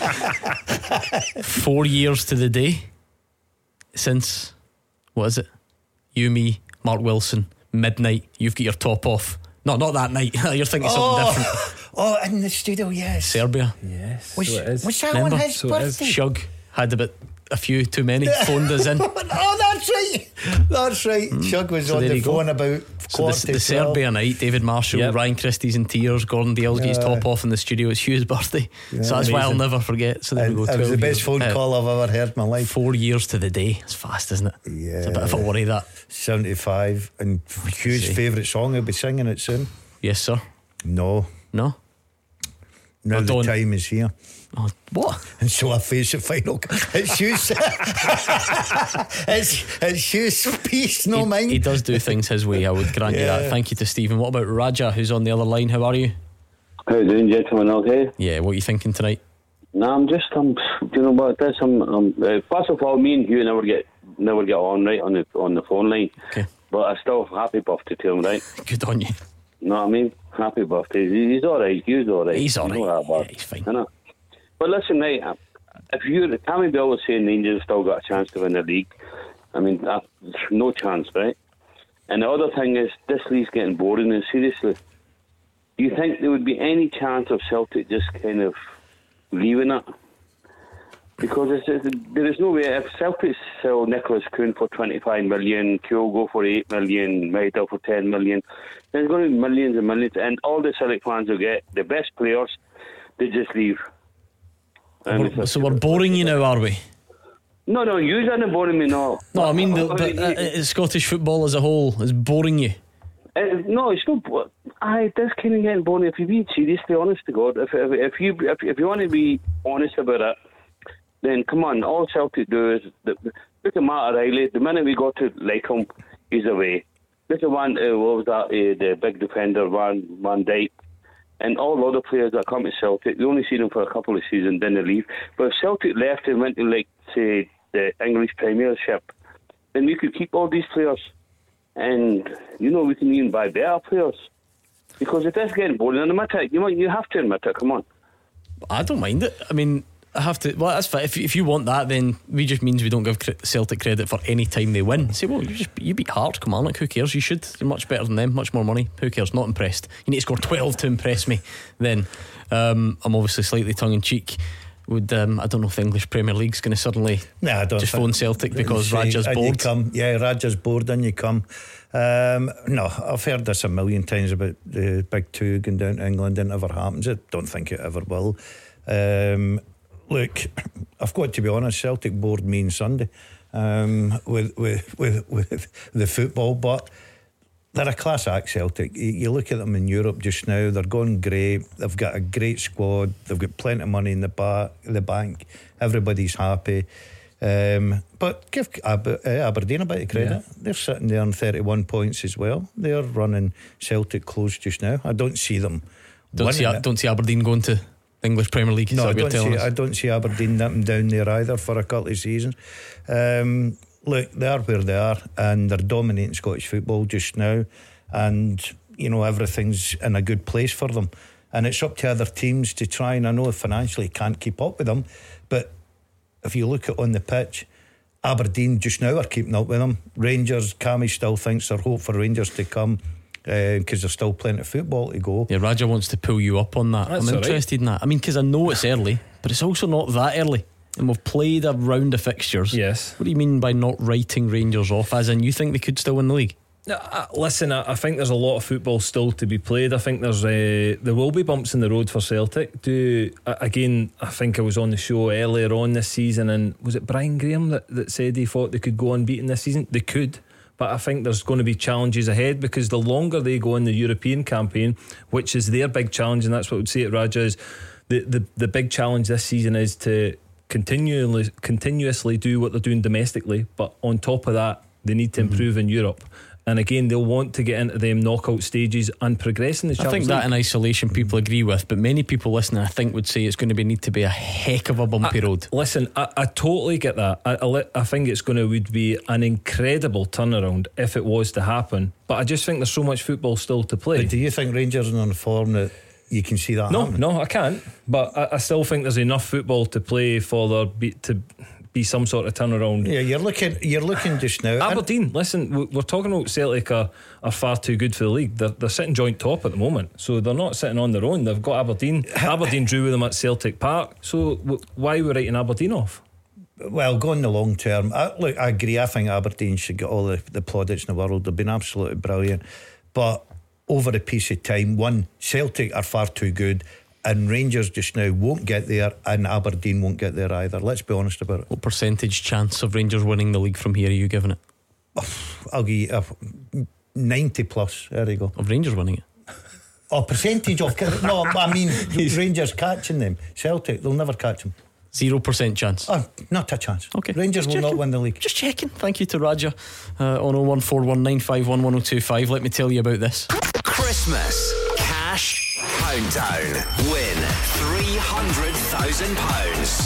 Four years to the day since, what is it? You, me, Mark Wilson, midnight. You've got your top off. No, not that night. You're thinking oh, something different. Oh, in the studio, yes. Serbia. yes, Was, so it is. was that Remember? on his So it is. birthday? Shug had a bit, a few too many. Phoned us in. Oh, that's right. That's right. Mm. Shug was So on there the you go. phone about So quarter the, to the twelve. Serbia night, David Marshall, Yep. Ryan Christie's in tears, Gordon Dale's got his Yeah. top off in the studio. It's Hugh's birthday, Yeah, so that's why I'll amazing. never forget. So there And we go. it was the twelve best years. phone Uh, call I've ever heard in my life. Four years to the day. It's fast, isn't it? Yeah. It's a bit of a worry that. seventy-five. And Hugh's See. favourite song, he'll be singing it soon. Yes, sir. No. No. Now Oh, the don't. time is here. Oh, what? And so I face the final. It's Hugh's. it's, it's Hugh's piece, no he, mine. he does do things his way, I would grant you Yeah. that. Thank you to Stephen. What about Raja, who's on the other line? How are you? How you doing, gentlemen? Okay. Yeah, what are you thinking tonight? No, I'm just. I'm. Do you know what this? I'm. I'm uh, first of all, me and Hugh never get never get on right on the on the phone line. Okay. But I still happy birthday to him, right? Good on you. You know what I mean? Happy birthday. He- He's all right. Hugh's all right. He's all You know right. that, but, Yeah, he's fine. you know. But listen, right. If you, Tammy Bell was saying the Rangers still got a chance to win the league, I mean, that, no chance, right? And the other thing is, this league's getting boring. And seriously, do you think there would be any chance of Celtic just kind of leaving it? Because it's, it's, there is no way. If Celtic sell Nicholas Kuhn for twenty-five million, Kyo go for eight million, Maida for ten million, there's going to be millions and millions, and all the Celtic fans will get the best players. They just leave. And We're- it's- so we're boring you now, are we? No, no, you aren't boring me now. No, I mean, the, but, uh, uh, Scottish football as a whole is boring you. Uh, no, it's not. bo- Aye, it does kind of get boring if you be seriously honest to God. If if, if you if, if you want to be honest about it, then come on. All Celtic do is the, look at Matt O'Reilly. The minute we got to like him, he's away. Look at one. Uh, what was that? Uh, the big defender, Van Van Dijk, and all the other players that come to Celtic. We only see them for a couple of seasons, then they leave. But if Celtic left and went to like say the English Premiership, then we could keep all these players. And, you know, we can even buy better players. Because it is getting boring. And admit it, you, might, you have to admit it, come on. I don't mind it. I mean, I have to. Well, that's fine. If, if you want that, then we just means we don't give Celtic credit for any time they win. Say, well, you just you beat Heart. Come on, like who cares? You should. You're much better than them. Much more money. Who cares? Not impressed. You need to score twelve to impress me. Then um, I'm obviously slightly tongue in cheek. Would um, I don't know if the English Premier League's going to suddenly nah, I don't just think, phone Celtic because say, Raja's and bored. You come, yeah, Raja's bored, and you come. Um, no, I've heard this a million times about the big two going down to England. It never happens. I don't think it ever will. Um, look, I've got to be honest. Celtic bored me on Sunday um, with, with with with the football, but they're a class act, Celtic. You, you look at them in Europe just now, they're going great. They've got a great squad. They've got plenty of money in the, ba- the bank. Everybody's happy. Um, but give Aber- uh, Aberdeen a bit of credit. Yeah. They're sitting there on thirty-one points as well. They're running Celtic close just now. I don't see them Don't see, don't see Aberdeen going to the English Premier League. No, I don't, see, us? I don't see Aberdeen nipping down there either for a couple of seasons. Um Look, they are where they are, and they're dominating Scottish football just now, and you know everything's in a good place for them, and it's up to other teams to try. And I know financially can't keep up with them, but if you look at on the pitch, Aberdeen just now are keeping up with them. Rangers, Cammy still thinks there's hope for Rangers to come because uh, there's still plenty of football to go. Yeah, Raja wants to pull you up on that. That's I'm all interested right. in that. I mean, because I know it's early, but it's also not that early. And we've played a round of fixtures. Yes. What do you mean by not writing Rangers off? As in, you think they could still win the league? No, uh, listen, I, I think there's a lot of football still to be played. I think there's uh, there will be bumps in the road for Celtic. Do uh, again, I think I was on the show earlier on this season, and was it Brian Graham that, that said he thought they could go unbeaten this season? They could. But I think there's going to be challenges ahead, because the longer they go in the European campaign, which is their big challenge, and that's what I would say at Raja, is the, the, the big challenge this season is to continually continuously do what they're doing domestically, but on top of that they need to improve mm-hmm. in Europe. And again, they'll want to get into them knockout stages and progress in the Champions League. I think that in isolation people agree with, but many people listening I think would say it's going to be need to be a heck of a bumpy I, road. Listen, I, I totally get that. I, I, I think it's going to would be an incredible turnaround if it was to happen, but I just think there's so much football still to play. But do you think Rangers are on form that you can see that no happening? No, I can't, but I, I still think there's enough football to play for there be, to be some sort of turnaround. Yeah, you're looking you're looking just now. Aberdeen, listen, we're talking about Celtic are, are far too good for the league. They're, they're sitting joint top at the moment, so they're not sitting on their own. They've got Aberdeen. Aberdeen drew with them at Celtic Park, so w- why are we writing Aberdeen off? Well, going the long term, I, look, I agree. I think Aberdeen should get all the, the plaudits in the world. They've been absolutely brilliant, but over a piece of time, one, Celtic are far too good, and Rangers just now won't get there, and Aberdeen won't get there either. Let's be honest about it. What percentage chance of Rangers winning the league from here are you giving it? I'll give you a ninety plus. There you go. Of Rangers winning it? Oh, percentage of no, I mean Rangers catching them. Celtic, they'll never catch them. Zero percent chance. Oh, not a chance. Okay. Rangers Just will checking. not win the league. Just checking. Thank you to Raja uh, on oh one four one nine five one one oh two five. Let me tell you about this. Christmas Cash Countdown. Win three hundred thousand pounds.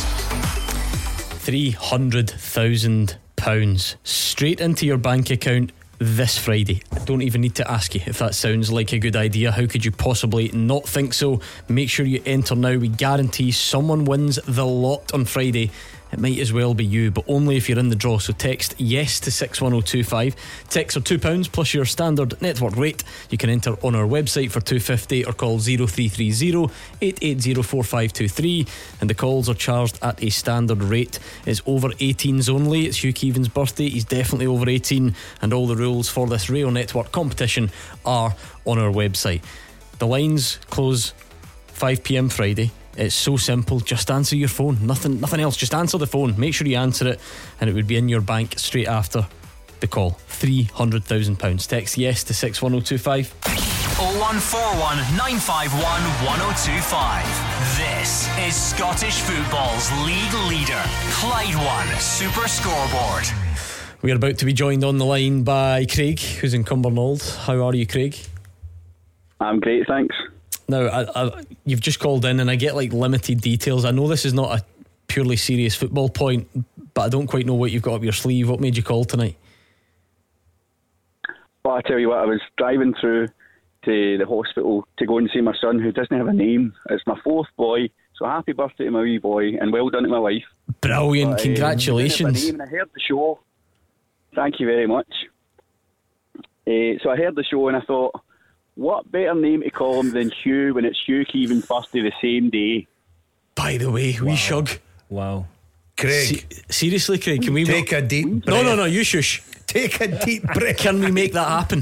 Three hundred thousand pounds straight into your bank account this Friday. I don't even need to ask you if that sounds like a good idea. How could you possibly not think so? Make sure you enter now. We guarantee someone wins the lot on Friday. It might as well be you, but only if you're in the draw. So text yes to six one oh two five. Texts are two pounds plus your standard network rate. You can enter on our website for two fifty or call oh three three oh, eight eight oh, four five two three, and the calls are charged at a standard rate. It's over eighteens only. It's Hugh Keevan's birthday. He's definitely over eighteen, and all the rules for this Rail Network competition are on our website. The lines close five p.m. Friday. It's so simple. Just answer your phone. Nothing nothing else. Just answer the phone. Make sure you answer it, and it would be in your bank straight after the call. three hundred thousand pounds. Text yes to six one oh two five. oh one four one nine five one one oh two five. This is Scottish football's league leader, Clyde One Super Scoreboard. We are about to be joined on the line by Craig, who's in Cumbernauld. How are you, Craig? I'm great, thanks. Now, I, I, you've just called in, and I get like limited details. I know this is not a purely serious football point, but I don't quite know what you've got up your sleeve. What made you call tonight? Well, I tell you what, I was driving through to the hospital to go and see my son, who doesn't have a name. It's my fourth boy, So happy birthday to my wee boy, and well done to my wife. Brilliant, But, uh, congratulations. I heard the show. Thank you very much. Uh, so I heard the show and I thought, what better name to call him than Hugh when it's Hugh Keevan's birthday the same day? By the way, we shug. Wow. Craig, Se- seriously, Craig, can we take a deep breath. No, no, no, you shush. Take a deep breath. Can we make that happen?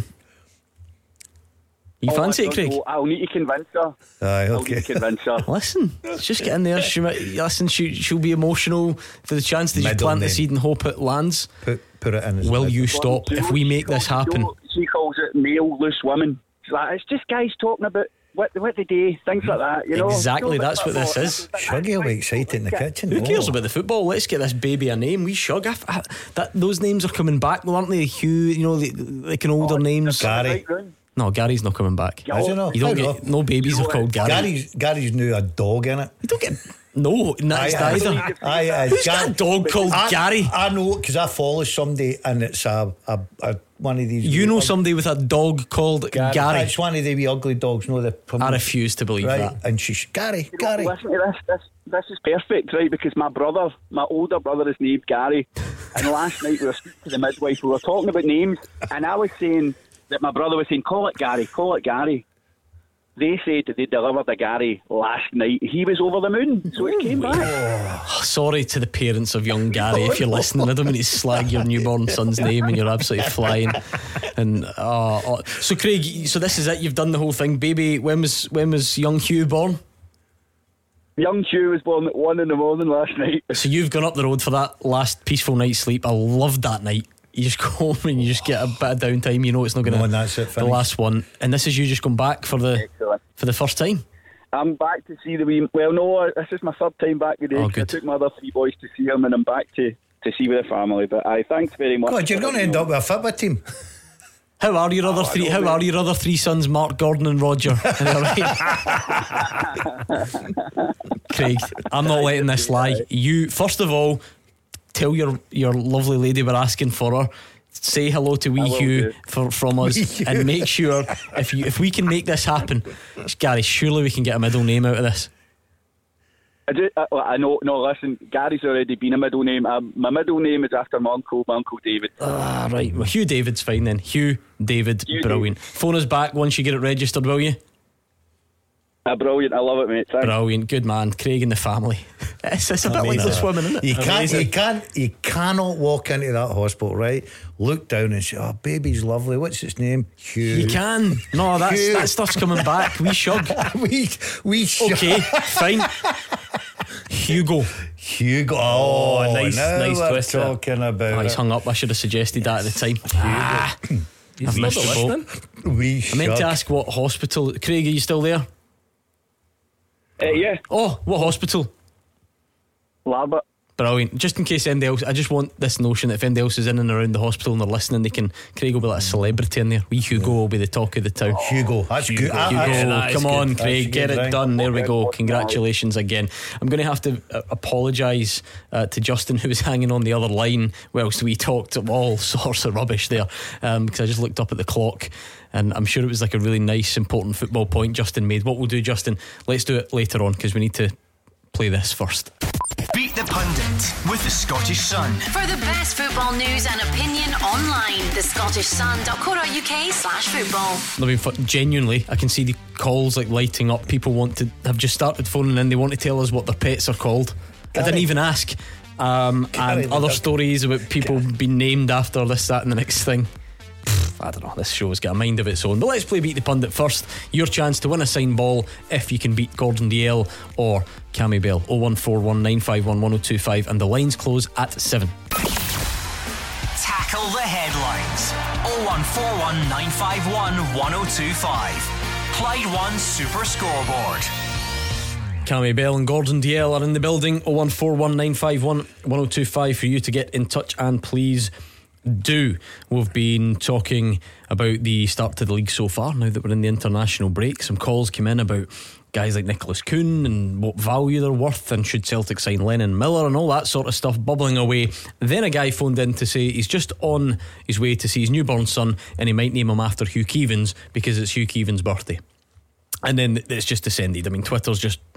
You Oh, fancy I it, don't Craig? know. I'll need to convince her. Aye, I'll okay. need to convince her. Listen, just get in there. She might, listen, she, she'll be emotional for the chance to just Middle plant the name. seed and hope it lands. Put, put it in. As Will mid- you stop if we make this happen? She calls it male loose women. She's like, it's just guys talking about what, what they do, things like that. You know, Exactly, Go that's about what this football. is. Shuggy will be excited in the kitchen. Who cares Oh. about the football? Let's get this baby a name. We shug. I, I, that those names are coming back, aren't they? Hugh, you know, the, like an older names. Gary. Right round. No, Gary's not coming back. Is it not? You don't How get not? no babies are called Gary. Gary's, Gary's new a dog in it. You don't get no. That's Aye, aye. either. Aye, aye. Who's got a dog called I, Gary? I know because I follow somebody and it's a, a, a one of these. You know wee- somebody with a dog called Gary. It's one of the wee ugly dogs. No, the I refuse to believe right, that. and she's Gary, You know, Gary. Listen to this. This this is perfect, right? Because my brother, my older brother, is named Gary. And last night we were speaking to the midwife. We were talking about names, and I was saying that my brother was saying, "Call it Gary, call it Gary." They said that they delivered a Gary last night. He was over the moon, so it came back. Sorry to the parents of young Gary if you're listening. I don't mean to slag your newborn son's name and you're absolutely flying. And uh, uh, so Craig, so this is it. You've done the whole thing, baby. When was when was young Hugh born? Young Hugh was born at one in the morning last night. So you've gone up the road for that last peaceful night's sleep. I loved that night. You just go home and you just get a bit of downtime. You know it's not going to. No, and that's it, The finished. last one, and this is you just going back for the Excellent. for the first time. I'm back to see the wee. Well, no, this is my third time back today. Oh, 'cause I good. took my other three boys to see him, and I'm back to, to see with the family. But I thanks very much. God, you're going to end up with a football team. How are your other Oh, I three? know, How mate. are your other three sons, Mark, Gordon, and Roger? Are they all right? Craig, I'm not letting this lie. You first of all tell your your lovely lady we're asking for her. Say hello to wee will Hugh do. for, from us, and make sure if you if we can make this happen, Gary, surely we can get a middle name out of this. I, do, I, I know. No, listen. Gary's already been a middle name. Um, my middle name is after my uncle, my uncle David. Ah, right. Well, Hugh David's fine then. Hugh David, Hugh brilliant. Phone us back once you get it registered, will you? Ah, brilliant. I love it, mate. Thanks. Brilliant, good man. Craig and the family. It's, it's a bit like the swimming, isn't it? You can't, Amazing. you can't, you cannot walk into that hospital, right? Look down and say, "Oh, baby's lovely. What's its name?" Hugh. You can. No, that's, Hugh. that stuff's coming back. We shug. we, we. Sh- Okay, fine. Hugo. Hugo. Oh, Oh, nice- now nice we're twist there. talking about. Oh, he's it. hung up. I should have suggested that at the time. Ah, He's I've missed not the boat. listening. We. I meant to shug. ask what hospital. Craig, are you still there? Uh, yeah, Oh, what hospital? Larbert. Brilliant. Just in case anybody else, I just want this notion that if anybody else is in and around the hospital and they're listening, they can. Craig will be like a celebrity in there. Wee Hugo will be the talk of the town. Hugo. That's good. Ah, Hugo, that's- that is come on, good. Craig, That's get good, it right? done. There we go. Congratulations again. I'm going to have to uh, apologise uh, to Justin, who was hanging on the other line whilst we talked all sorts of rubbish there, um, because I just looked up at the clock. And I'm sure it was like a really nice, important football point Justin made. What we'll do, Justin, let's do it later on because we need to play this first. Beat the Pundit with the Scottish Sun. For the best football news and opinion online, the Scottish Sun dot co dot uk slash football. I mean, for, genuinely, I can see the calls like lighting up. People want to have just started phoning in. They want to tell us what their pets are called. I didn't even ask. Um, Gary and the other dog. stories about people being named after this, that, and the next thing. I don't know, this show's got a mind of its own. But let's play Beat the Pundit first. Your chance to win a signed ball if you can beat Gordon Dalziel or Cammy Bell. oh one four one nine five one one oh two five, and the lines close at seven. Tackle the headlines. oh one four one nine five one one oh two five. Clyde One Super Scoreboard. Cammy Bell and Gordon Dalziel are in the building. oh one four one nine five one one oh two five for you to get in touch, and please do. We've been talking about the start to the league so far now that we're in the international break. Some calls came in about guys like Nicholas Kuhn and what value they're worth, and should Celtic sign Lennon Miller and all that sort of stuff bubbling away. Then a guy phoned in to say he's just on his way to see his newborn son and he might name him after Hugh Keevans because it's Hugh Keevans' birthday. And then it's just descended. I mean, Twitter's just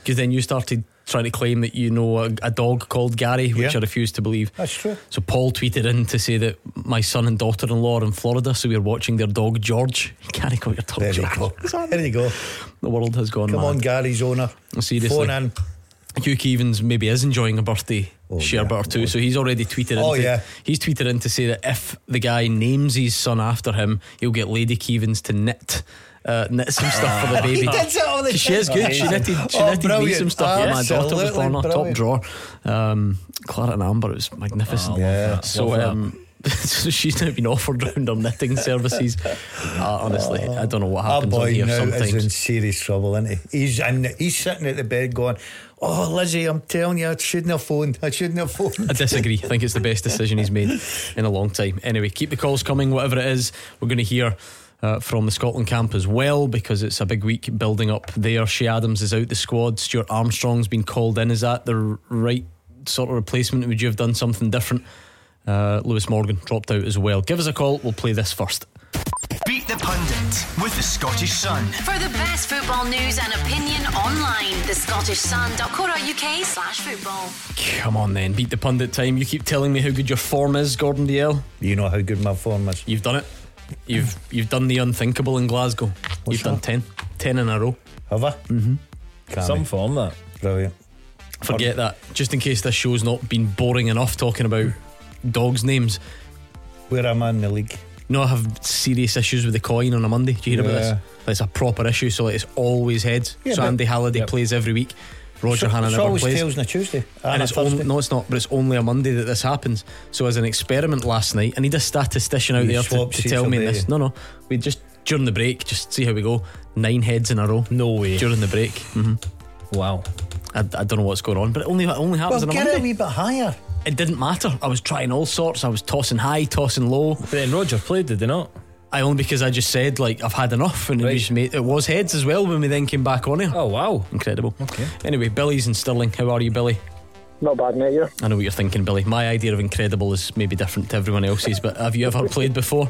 Because then you started trying to claim that you know a, a dog called Gary, which Yeah. I refuse to believe. That's true. So Paul tweeted in to say that my son and daughter-in-law are in Florida, so we're watching their dog George. You can't call your dog There you George. go. There you go. The world has gone Come mad. on, Gary's owner. Seriously. Phone in. Hugh Keevans maybe is enjoying a birthday Oh, sherbet yeah. or two, so he's already tweeted Oh, into, yeah. he's tweeted in to say that if the guy names his son after him, he'll get Lady Keevans to knit uh, knit some stuff for the baby. He did it all the She is time. good. She knitted, she Oh, knitted me brilliant. some stuff when my daughter was Absolutely born. A top brilliant. drawer. Um, Claret and Amber, it was magnificent. Oh, yeah. So, Love that. um, so she's now been offered round her knitting services. Uh, honestly, I don't know what Our happens on boy here now sometimes. is in serious trouble, isn't he? He's in, he's sitting at the bed going, "Oh, Lizzie, I'm telling you, I shouldn't have phoned. I shouldn't have phoned." I disagree. I think it's the best decision he's made in a long time. Anyway, keep the calls coming, whatever it is. We're going to hear uh, from the Scotland camp as well, because it's a big week building up there. Shea Adams is out the squad. Stuart Armstrong's been called in. Is that the right sort of replacement? Would you have done something different? Uh, Lewis Morgan dropped out as well. Give us a call. We'll play this first. Beat the Pundit with the Scottish Sun. For the best football news and opinion online, the Scottish Sun dot co dot uk slash football. Come on then, beat the pundit time. You keep telling me how good your form is, Gordon Dalziel. You know how good my form is. You've done it. You've you've done the unthinkable in Glasgow. What's You've done that? ten. Ten in a row. Have I? Mm-hmm. Some form that. Brilliant. Forget that. Just in case this show's not been boring enough talking about dogs' names. Where am I in the league? No, I have serious issues with the coin on a Monday. Do you hear about Yeah. this? It's a proper issue, so it's always heads. Yeah, so but- Andy Halliday Yep. plays every week. Roger So- Hanna it's never always plays. tails on a Tuesday and, And a it's Thursday. only, no, it's not, but it's only a Monday that this happens. So, as an experiment last night, I need a statistician out You there to, swap to seats tell me away. this. No, no, we just during the break, just see how we go. Nine heads in a row. No way. During the break. hmm Wow. I, I don't know what's going on, but it only it only happens Well, on a get Monday. it a wee bit higher. It didn't matter. I was trying all sorts. I was tossing high, tossing low. But then Roger played, did he not? I only because I just said like I've had enough, and it, Right. just made, it was heads as well when we then came back on here. Oh, wow. Incredible. Okay. Anyway, Billy's in Stirling. How are you, Billy? Not bad, mate. You? I know what you're thinking, Billy. My idea of incredible is maybe different to everyone else's, but have you ever played before?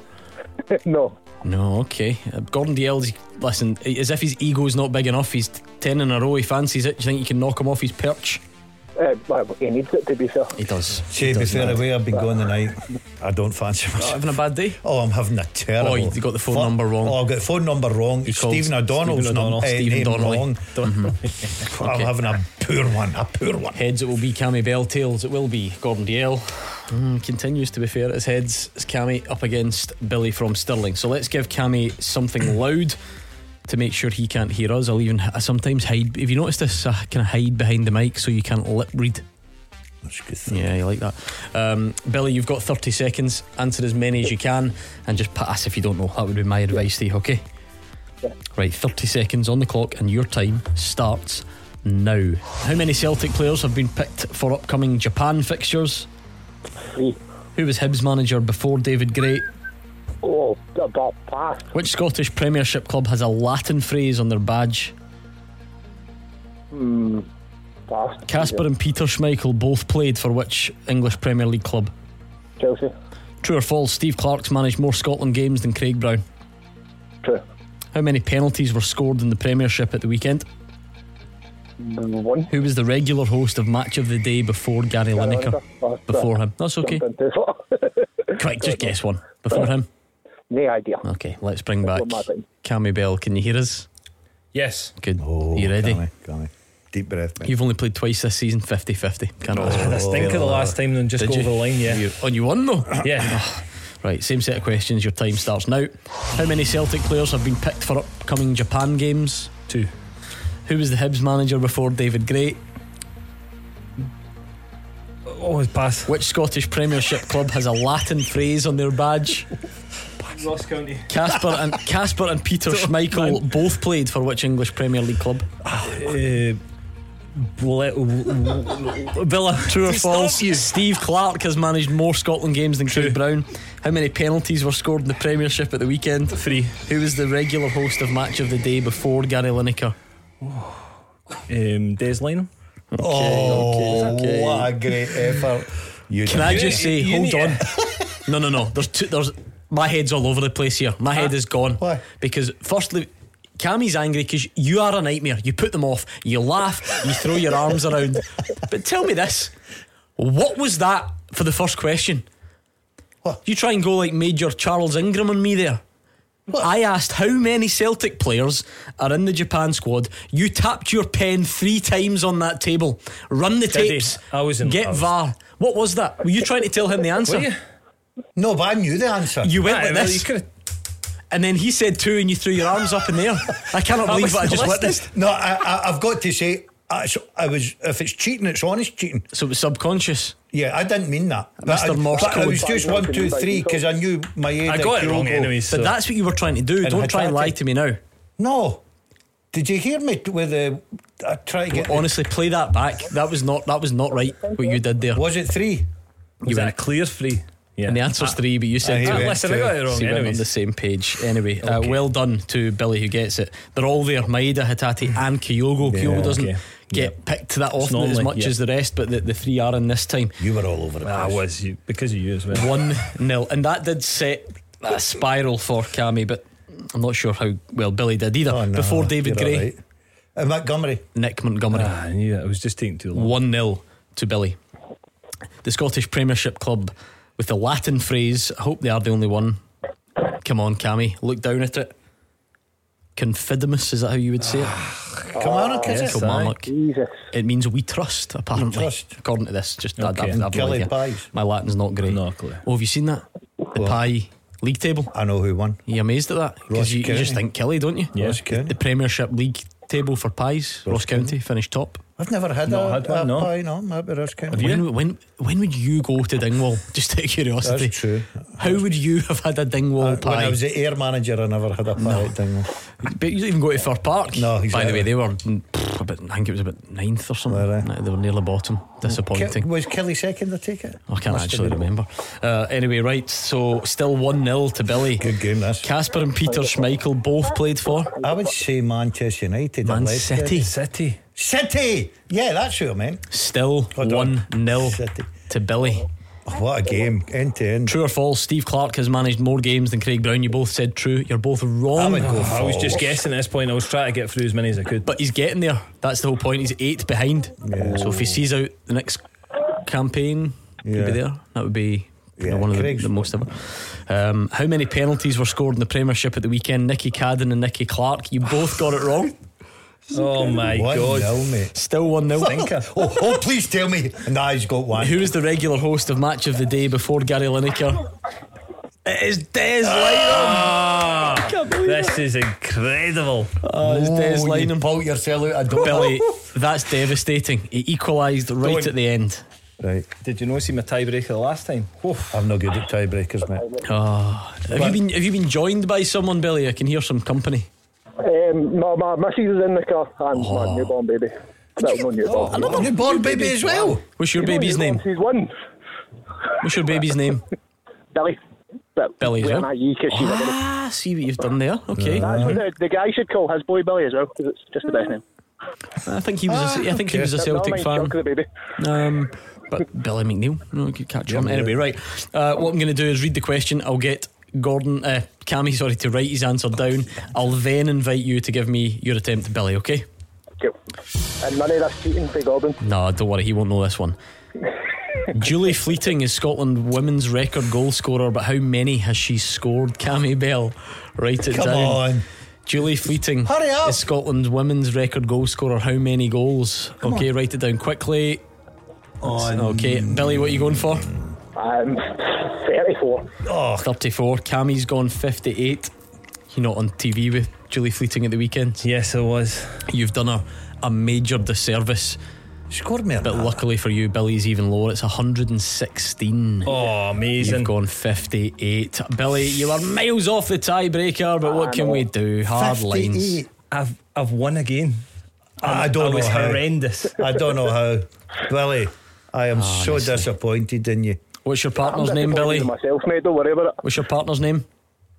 No. No, okay. Uh, Gordon Dalziel, listen, as if his ego's not big enough, he's ten in a row, he fancies it. Do you think you can knock him off his perch? Uh, well, he needs it, to be fair. He does. See, He to be does fair, not. the way I've been going tonight, I don't fancy Not myself. having a bad day? Oh, I'm having a terrible. Oh, you got the phone Fu- number wrong. Oh, I've got the phone number wrong. You called Stephen O'Donnell's Stephen O'Donnell. num- eh, Stephen name Donnelly. wrong. Mhm. I'm Okay. having a poor one, a poor one. Heads it will be Cammy Bell, tails it will be Gordon Dalziel. Mm, continues to be fair. It's heads. It's Cammy up against Billy from Stirling. So let's give Cammy something loud to make sure he can't hear us. I'll even I sometimes hide. Have you noticed this? I kind of hide behind the mic so you can't lip read. That's a good thing. Yeah, you like that. Um, Billy, you've got thirty seconds. Answer as many as you can and just pass if you don't know. That would be my advice to you, okay? Yeah. Right, thirty seconds on the clock and your time starts now. How many Celtic players have been picked for upcoming Japan fixtures? Three. Who was Hibs manager before David Gray? Oh, about pass. Which Scottish Premiership club has a Latin phrase on their badge? Hmm. Pass. Casper and Peter Schmeichel both played for which English Premier League club? Chelsea. True or false, Steve Clark's managed more Scotland games than Craig Brown? True. How many penalties were scored in the Premiership at the weekend? One. Who was the regular host of Match of the Day before Gary Lineker? Oh, Before him. That's okay. jumped into it. Quick, just guess one. Before him? No idea. Okay, let's bring back One more time. Cammy Bell. Can you hear us? Yes. Good. Oh, you ready? Cammy, Cammy. Deep breath, mate. You've only played twice this season, fifty fifty. Can't ask for I think of the last time and just Did go you? over the line, yeah. You, oh, you won though? Yeah. Right, same set of questions. Your time starts now. How many Celtic players have been picked for upcoming Japan games? Two. Who was the Hibs manager before David Gray? Oh, it's pass. Which Scottish Premiership club has a Latin phrase on their badge? Ross County. Casper and Casper and Peter Schmeichel both played for which English Premier League club? Uh, Villa. True or false? Steve Clark has managed more Scotland games than Craig Brown. How many penalties were scored in the Premiership at the weekend? Three. Who was the regular host of Match of the Day before Gary Lineker? Um, Des Lynam. Oh, okay, okay. what a great effort. You Can done. I just say, you hold need- on. No, no, no. There's two. There's my head's all over the place here. My head is gone. Why? Because firstly, Cammie's angry because you are a nightmare. You put them off, you laugh, you throw your arms around. But tell me this, what was that for the first question? What? You try and go like Major Charles Ingram on me there. What? I asked how many Celtic players are in the Japan squad. You tapped your pen three times on that table. Run the Did he? tapes. I was in- Get I was- V A R. What was that? Were you trying to tell him the answer? Were you? No, but I knew the answer. You went Aye, like well, this, you could've- and then he said two, and you threw your arms up in the air. I cannot I believe what I wasn't just listening. witnessed. No, I, I, I've got to say, I, so I was. If it's cheating, it's honest cheating. So it was subconscious. Yeah, I didn't mean that. But Mister I, Morse but it code. was just one, two, three because I knew my head. I got it wrong anyways. But so- that's what you were trying to do. And Don't try and lie Hatate. to me now. No, did you hear me with the? I try to get. Honestly, play that back. That was not. That was not right. What you did there. Was it three? Was that a clear three? Yeah. And the answer's three, but you said Aye, two. he went Listen, I got it wrong So you went on anyways. the same page. Anyway, uh, well done to Billy who gets it. They're all there. Maeda, Hatate, and Kyogo. Yeah, Kyogo doesn't okay. get Yeah. picked that often normally, as much yeah. as the rest, but the, the three are in this time. You were all over the place. I was you, because of you as well. One nil, and that did set a spiral for Cammy, but I'm not sure how well Billy did either. Oh, no, Before David you're Gray, all right. Uh, Montgomery. Nick Montgomery. Ah, I knew that. It was just taking too long. one nil to Billy. The Scottish Premiership club with the Latin phrase, I hope they are the only one. Come on, Cammy, look down at it. Confidimus, is that how you would say it? Kilmarnock, is yes, it? Kilmarnock. Jesus. It means we trust, apparently. trust. According to this, just Okay. I, I've, I've no Kelly idea. Pies. My Latin's not great. No clue. Oh, have you seen that? The pie league table? I know who won. Are you amazed at that? Ross Because you, you County. just think Kelly, don't you? Yeah. Ross County. The Premiership league table for pies. Ross, County finished top. I've never had Not a, had one, a no. pie, no. Maybe Ross County. When, when when would you go to Dingwall? Just out of curiosity. That's true. How would you have had a Dingwall Uh, pie? when I was the air manager, I never had a pie at Dingwall. But you didn't even go to Fir Park. No, By exactly. the way, they were mm, pff, about, I think it was about ninth or something. Were they? Nah, They were near the bottom. Disappointing. Ke- was Kelly second, I take it? I can't Must have actually been. remember. Uh, anyway, right. So still one nil to Billy. Good game, this. Casper and Peter Schmeichel both played for I would say Manchester United. Man or Leicester. City. City. City! Yeah, that's who I meant. Still Hold on. one nil City. to Billy. Oh, what a game, end to end. True or false? Steve Clark has managed more games than Craig Brown. You both said true. You're both I wrong. would go I was false. just guessing at this point. I was trying to get through as many as I could. But he's getting there. That's the whole point. He's eight behind. Yeah. So if he sees out the next campaign, could Yeah. be there. That would be you know, Yeah, one of the, Craig's- the most ever. Um, how many penalties were scored in the Premiership at the weekend? Nicky Cadden and Nicky Clark. You both got it wrong. Oh my One god. nil, mate. Still one nil. oh, oh, please tell me. Nah, he's got one. Who is the regular host of Match of the Day before Gary Lineker? It is Des Ah, Lynam. Can't believe this is incredible. Oh, it's Des Oh, you Lynam. pulled yourself out a door. Billy, that's devastating. He equalised right Don't- at the end. Right. Did you not see my tiebreaker the last time? Oof. I'm not good at tiebreakers, mate. Oh, have you been have you been joined by someone, Billy? I can hear some company. Um, my, my missus is in the car and my newborn baby. Well, no newborn. Another newborn baby as well. What's your baby's name? She's one. What's your baby's name? Billy. But Billy as we're well. not you 'cause she's a baby. Ah, see what you've done there. Okay, That's what the, the guy should call his boy Billy as well, because it's just the best name. I think he was. A, I think he was a Never Celtic mind, fan. Chuck the baby. Um, but Billy McNeil, no, good catch on. Anyway, right. Uh, what I'm going to do is read the question. I'll get Gordon, uh, Cammy, sorry, to write his answer down. I'll then invite you to give me your attempt, Billy. Okay? Cool. And none of this cheating for Gordon. No, don't worry. He won't know this one. Julie Fleeting is Scotland women's record goal scorer, but how many has she scored? Cammy Bell, write it Come down. on. Julie Fleeting Hurry up. is Scotland's women's record goal scorer. How many goals? Okay, write it down quickly. Okay, Billy, what are you going for? Um, thirty-four. Oh, thirty-four. Cammy's gone fifty-eight. You're not on T V with Julie Fleeting at the weekend. Yes, I was. You've done her a major disservice. scored me. But luckily for you, Billy's even lower. It's one hundred sixteen. Oh, amazing. You've gone fifty-eight. Billy, you are miles off the tiebreaker, but what can we do? Hard lines. fifty-eight. I've I've won again. I I don't I know was how. horrendous. I don't know how. Billy, I am so Honestly. disappointed in you. What's your partner's I'm name, disappointed Billy? in myself, mate. Don't worry about it. What's your partner's name?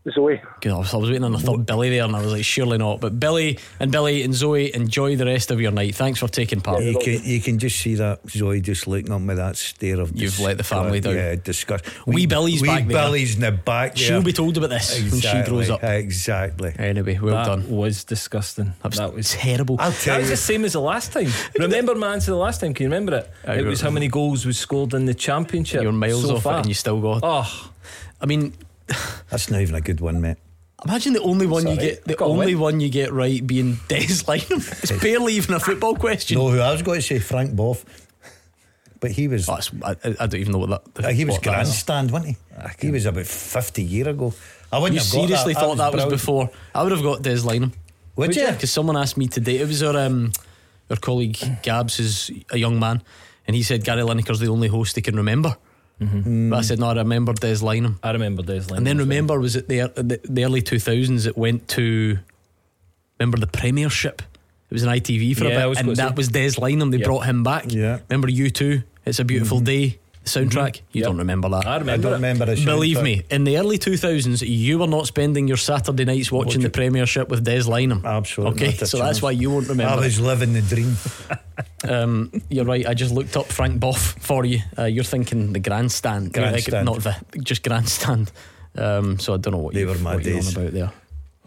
Zoe. God, I was, I was waiting on the third Billy there, and I was like, surely not. But Billy and Billy and Zoe, enjoy the rest of your night. Thanks for taking part. You can, you can just see that Zoe just looking up with that stare of You've dis- let the family down. Yeah, disgust. Wee Billy's wee back there. Billy's in the back there. She'll be told about this exactly, when she grows up. Exactly. Anyway, well that done. was disgusting. That was, that was terrible. I'll That tell was you. the same as the last time. Remember, man, to the last time? Can you remember it? I It was how many goals was scored in the championship. You're miles so off far. it, and you still got. Oh, I mean, That's not even a good one, mate. imagine the only one you Sorry, get, the I've got a only win. one you get right being Des Lynam. It's barely even a football question. No, who I was going to say Frank Boff, but he was. Oh, that's- I, I don't even know what that. Uh, he was what that is. grandstand, wasn't he? He was about fifty years ago. I wouldn't You have got seriously that. thought that was brilliant. before? I would have got Des Lynam. Would you? Because someone asked me today. It was our um, our colleague Gabs, who's a young man, and he said Gary Lineker's the only host he can remember. Mm-hmm. But I said no, I remember Des Lynam. I remember Des Lynam. And then remember, was it the the, the early two thousands? It went to remember the Premiership. It was an I T V for Yeah, I a was bit, and gonna that say. was Des Lynam. They Yep. brought him back. Yeah. Remember U two? It's a Beautiful Day. The soundtrack. You Yep. don't remember that? I I remember. don't it. remember the Believe soundtrack. me, in the early two thousands, you were not spending your Saturday nights watching the Premiership with Des Lynam. Absolutely Okay, not a so that's chance. why you won't remember. I was living the dream. Um, you're right. I just looked up Frank Boff for you. Uh, you're thinking the grandstand, Grandstand. not the just grandstand. Um, so I don't know what They you were my what you're on days. about there.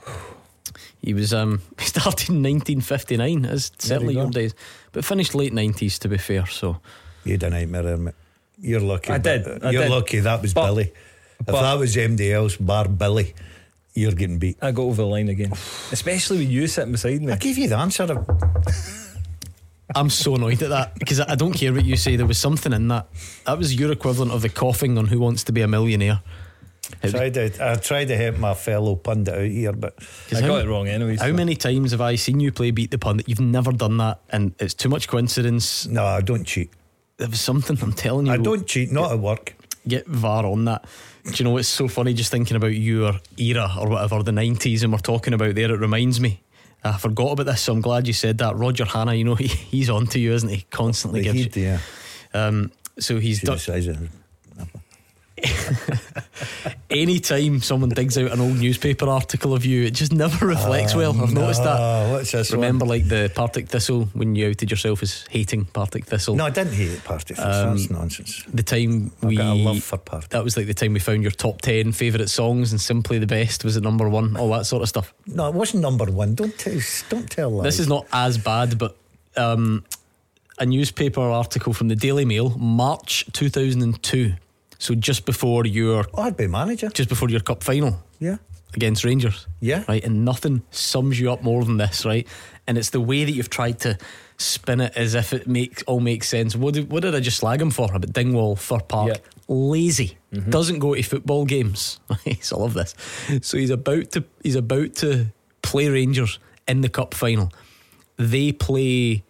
He was um, he started in nineteen fifty-nine. As certainly go. your days, but finished late nineties. To be fair, so You had a nightmare, mate. You're lucky. I did, but- I You're did. lucky that was But- Billy. If but- that was anybody else, bar Billy, you're getting beat. I got over the line again, especially with you sitting beside me. I gave you the answer. I'm so annoyed at that because I I don't care what you say. There was something in that. That was your equivalent of the coughing on Who Wants to Be a Millionaire. It- Tried to, I tried to help my fellow pundit out here, but 'cause I how- got it wrong anyways. How so. many times have I seen you play Beat the Pundit? You've never done that, and it's too much coincidence. no, I don't cheat. There was something, I'm telling you. I don't cheat, not at work. Get V A R on that. Do you know it's so funny just thinking about your era or whatever, the nineties, and we're talking about there. It reminds me. I forgot about this, so I'm glad you said that. Roger Hanna, you know, he, he's on to you, isn't he? Constantly The gives heat, you. yeah. Um, so he's See done. the size of it. Anytime someone digs out an old newspaper article of you, it just never reflects well. I've noticed that. Oh, what's this Remember, one? like the Partick Thistle, when you outed yourself as hating Partick Thistle. No, I didn't hate it, Partick. Um, That's nonsense. The time I've we got a love for Partick. that was like the time we found your top ten favourite songs, and Simply the Best was at number one. All that sort of stuff. No, it wasn't number one. Don't tell, don't tell lies. This is not as bad, but um, a newspaper article from the Daily Mail, March two thousand two. So just before your Oh, I'd be manager. just before your cup final Yeah. against Rangers. Yeah. Right, and nothing sums you up more than this, right? And it's the way that you've tried to spin it as if it makes all makes sense. What did, what did I just slag him for? About Dingwall, Fir Park. Yeah. Lazy. Doesn't go to football games. Right, I love this. So he's about to he's about to play Rangers in the cup final. They play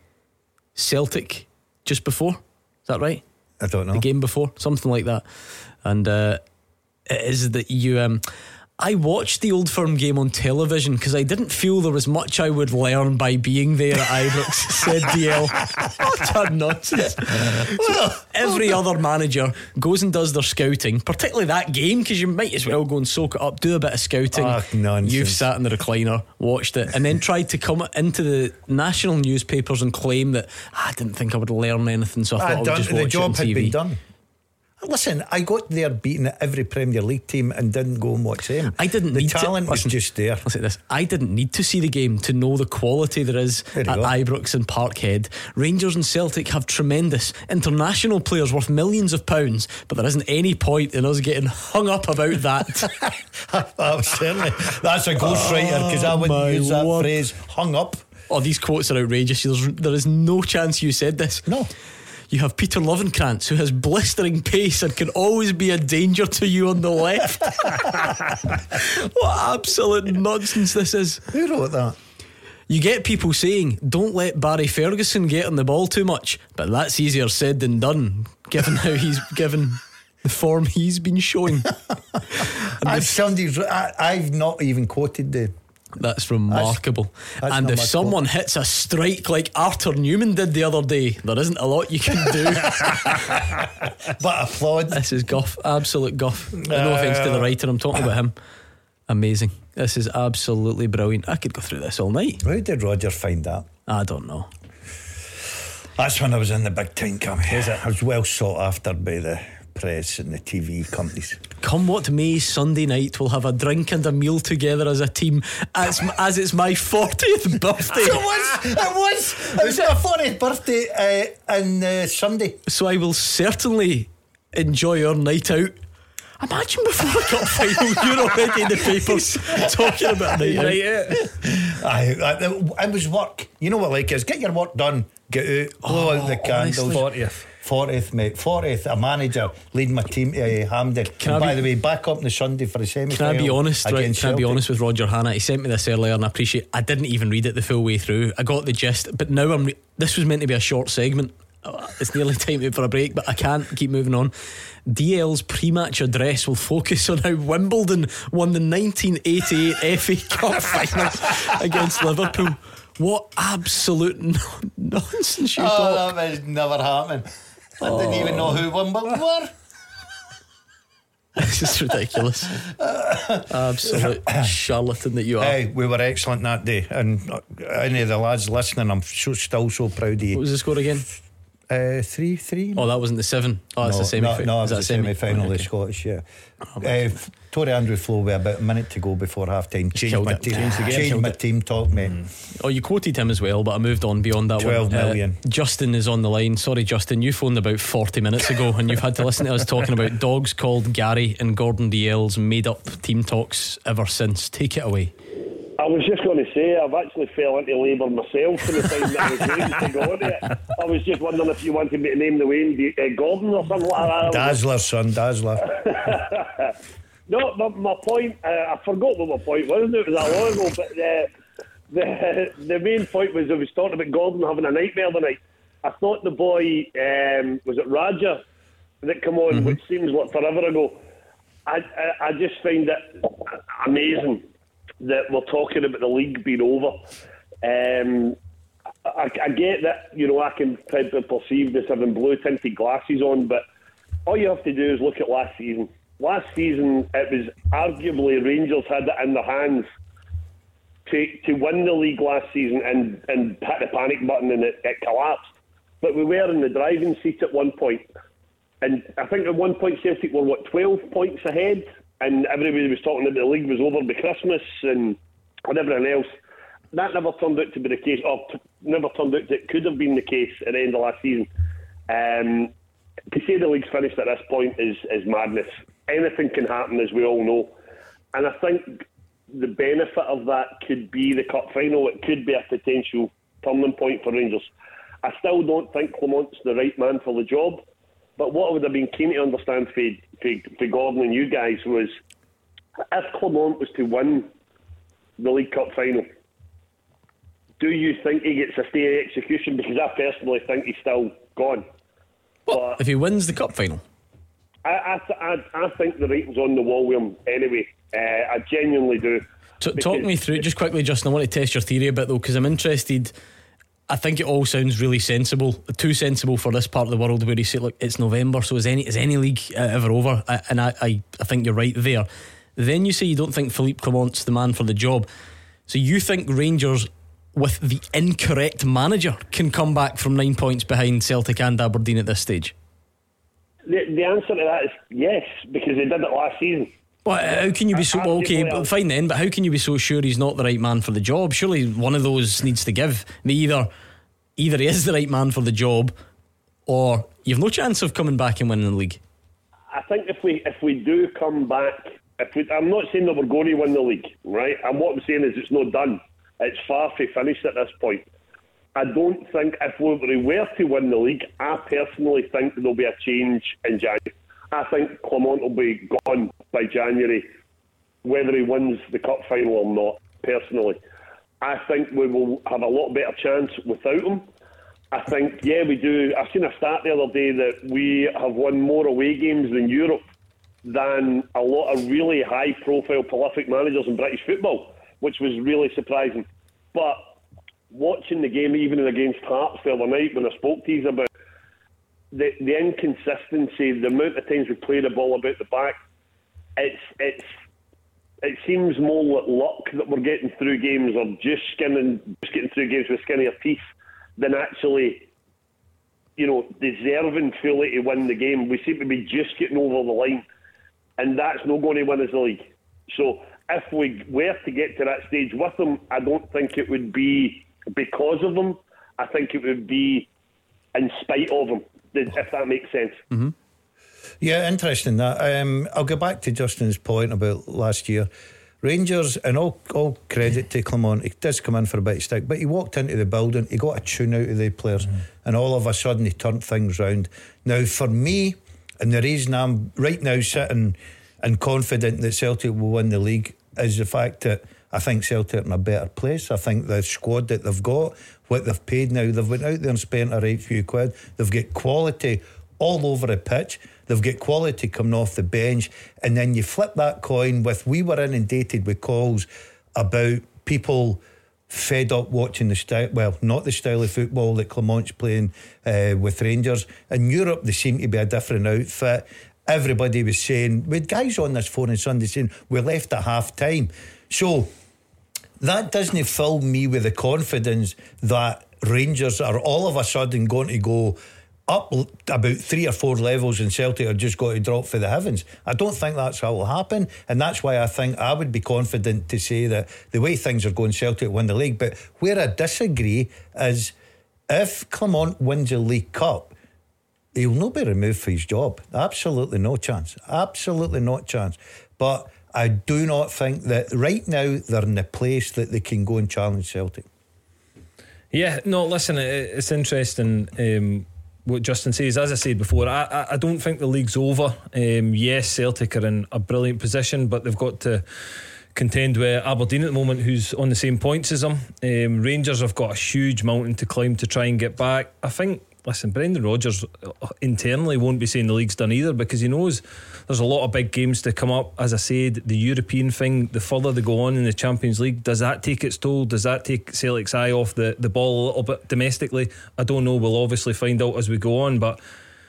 Celtic just before. Is that right? I don't know. The game before, something like that. And uh, it is that you um, I watched the Old Firm game on television because I didn't feel there was much I would learn by being there at Ibrox, said D L. What a nonsense. Well, every other manager goes and does their scouting, particularly that game, because you might as well go and soak it up, do a bit of scouting. Ah, nonsense. You've sat in the recliner, watched it, and then tried to come into the national newspapers and claim that "Ah, I didn't think I would learn anything, so I thought I I'd would done, just the watch job it on had T V. been done. Listen, I got there beating every Premier League team and didn't go and watch them. I didn't The need talent to, was listen, just there. Listen to this. I didn't need to see the game to know the quality there is There at you go. Ibrox and Parkhead. Rangers and Celtic have tremendous international players worth millions of pounds, but there isn't any point in us getting hung up about that. Oh, certainly. That's a ghostwriter because I wouldn't my use that word. phrase. Hung up. Oh, these quotes are outrageous. There's, there is no chance you said this. No. You have Peter Lovenkrantz, who has blistering pace and can always be a danger to you on the left. What absolute nonsense this is. Who wrote that? You get people saying, don't let Barry Ferguson get on the ball too much, but that's easier said than done, given how he's given the form he's been showing. I've, somebody's, I, I've not even quoted the. That's remarkable. that's and not if my someone hits a strike like Arthur Newman did the other day, there isn't a lot you can do. But applaud. This is guff, absolute guff. No offence to the writer, I'm talking about him. Amazing. This is absolutely brilliant. I could go through this all night. How did Roger find that? I don't know. That's when I was in the big time, Cammy. Is it? I was well sought after by the press and the T V companies. Come what may, Sunday night we'll have a drink and a meal together as a team as, as it's my fortieth birthday. It was It was It was my fortieth birthday uh, on uh, Sunday. So I will certainly enjoy our night out. Imagine before the cup final you're already in the papers talking about a night out. I, I, it was work. You know what like is get your work done, get out, blow Oh, out the candles. honestly. fortieth. fortieth, mate. fortieth, a manager leading my team to uh, Hampden. Can And I by be- the way, back up on the Sunday for the semi Can I final. be honest, right? Can against I be Celtic. honest with Roger Hannah? He sent me this earlier and I appreciate I didn't even read it the full way through. I got the gist, but now I'm re- this was meant to be a short segment. Uh, It's nearly time for a break, but I can't keep moving on. D L's pre-match address will focus on how Wimbledon won the nineteen eighty-eight F A Cup final against Liverpool. What absolute no- nonsense you Oh, talk. that was never happening. I didn't even know who Wimbledon were. This is ridiculous. Absolute charlatan that you are. Hey, we were excellent that day, and uh, any of the lads listening, I'm so, still so proud of you. What was the score again? Uh, three, three. Oh, that wasn't the seven. Oh, that's no, the semi. No, no, it is was that the semi? semi-final Oh, of the okay. Scottish. Yeah. Uh, Tory Andrew Flo with about a minute to go before half time. Changed killed my it. team. Changed the game, Changed killed my it. team talk, mate. Oh, you quoted him as well, but I moved on beyond that. twelve one. million. Uh, Justin is on the line. Sorry, Justin, you phoned about forty minutes ago and you've had to listen to us talking about dogs called Gary and Gordon D L's made up team talks ever since. Take it away. I was just going to say, I've actually fell into labour myself for the time that I was waiting to go on it. I was just wondering if you wanted me to name the Wayne uh, Gordon or something like that. Dazzler, son, Dazzler. No, my, my point, uh, I forgot what my point was, it was that long ago, but uh, the, the main point was I was talking about Gordon having a nightmare tonight. I thought the boy, um, was it Raja, that come on, mm-hmm. which seems like forever ago. I, I, I just find it amazing that we're talking about the league being over. Um, I, I get that, you know, I can try to perceive this having blue tinted glasses on, but all you have to do is look at last season. Last season, it was arguably Rangers had it in their hands to to win the league last season and, and hit the panic button and it, it collapsed. But we were in the driving seat at one point. And I think at one point Celtic were, what, twelve points ahead? And everybody was talking that the league was over by Christmas and, and everything else. That never turned out to be the case, or t- never turned out that it could have been the case at the end of last season. Um, to say the league's finished at this point is, is madness. Anything can happen, as we all know. And I think the benefit of that could be the cup final. It could be a potential turning point for Rangers. I still don't think Clement's the right man for the job. But what I would have been keen to understand for, for, for Gordon and you guys was, if Clement was to win the League Cup final, do you think he gets a stay of execution? Because I personally think he's still gone. What? If he wins the cup final? I I, th- I, I think the writing's on the wall with him anyway. Uh, I genuinely do. T- talk me through it just quickly, Justin. I want to test your theory a bit though, because I'm interested. I think it all sounds really sensible, too sensible for this part of the world where you say, look, it's November, so is any is any league uh, ever over? I, and I, I, I think you're right there. Then you say you don't think Philippe Clement's the man for the job. So you think Rangers, with the incorrect manager, can come back from nine points behind Celtic and Aberdeen at this stage? The, the answer to that is yes, because they did it last season. Well, how can you be so well, okay? But fine then. But how can you be so sure he's not the right man for the job? Surely one of those needs to give. They either either he is the right man for the job, or you've no chance of coming back and winning the league. I think if we if we do come back, if we, I'm not saying that we're going to win the league, right? And what I'm saying is it's not done. It's far from finished at this point. I don't think if we were to win the league, I personally think there'll be a change in January. I think Clement will be gone by January, whether he wins the cup final or not, personally. I think we will have a lot better chance without him. I think, yeah, we do. I've seen a stat the other day that we have won more away games in Europe than a lot of really high-profile, prolific managers in British football, which was really surprising. But watching the game, even against Hearts the other night, when I spoke to you about the the inconsistency, the amount of times we play the ball about the back, it's it's it seems more like luck that we're getting through games, or just skinning, just getting through games with skin of your teeth, than actually, you know, deserving fully to win the game. We seem to be just getting over the line, and that's not going to win us the league. So if we were to get to that stage with them, I don't think it would be because of them. I think it would be in spite of them, if that makes sense. Mm-hmm. Yeah, interesting that. Um, I'll go back to Justin's point about last year. Rangers, and all, all credit to Clement, he does come in for a bit of stick, but he walked into the building, he got a tune out of the players, mm-hmm. and all of a sudden he turned things round. Now, for me, and the reason I'm right now sitting and confident that Celtic will win the league is the fact that I think Celtic are in a better place. I think the squad that they've got, what they've paid now, they've went out there and spent a right few quid. They've got quality all over the pitch. They've got quality coming off the bench. And then you flip that coin with, we were inundated with calls about people fed up watching the style, well, not the style of football that Clement's playing uh, with Rangers. In Europe, they seem to be a different outfit. Everybody was saying, with guys on this phone on Sunday saying, we left at half time. So that doesn't fill me with the confidence that Rangers are all of a sudden going to go up about three or four levels and Celtic are just going to drop for the heavens. I don't think that's how it will happen, and that's why I think I would be confident to say that the way things are going, Celtic win the league. But where I disagree is if Clement wins a League Cup, he will not be removed for his job. Absolutely no chance. Absolutely not chance. But I do not think that right now they're in the place that they can go and challenge Celtic. Yeah, no, listen, it's interesting um, what Justin says. As I said before, I, I, I don't think the league's over. Um, yes, Celtic are in a brilliant position, but they've got to contend with Aberdeen at the moment, who's on the same points as them. Um, Rangers have got a huge mountain to climb to try and get back. I think, listen, Brendan Rodgers internally won't be saying the league's done either, because he knows there's a lot of big games to come up. As I said, the European thing, the further they go on in the Champions League, does that take its toll? Does that take Celtic's eye off the, the ball a little bit domestically? I don't know. We'll obviously find out as we go on. But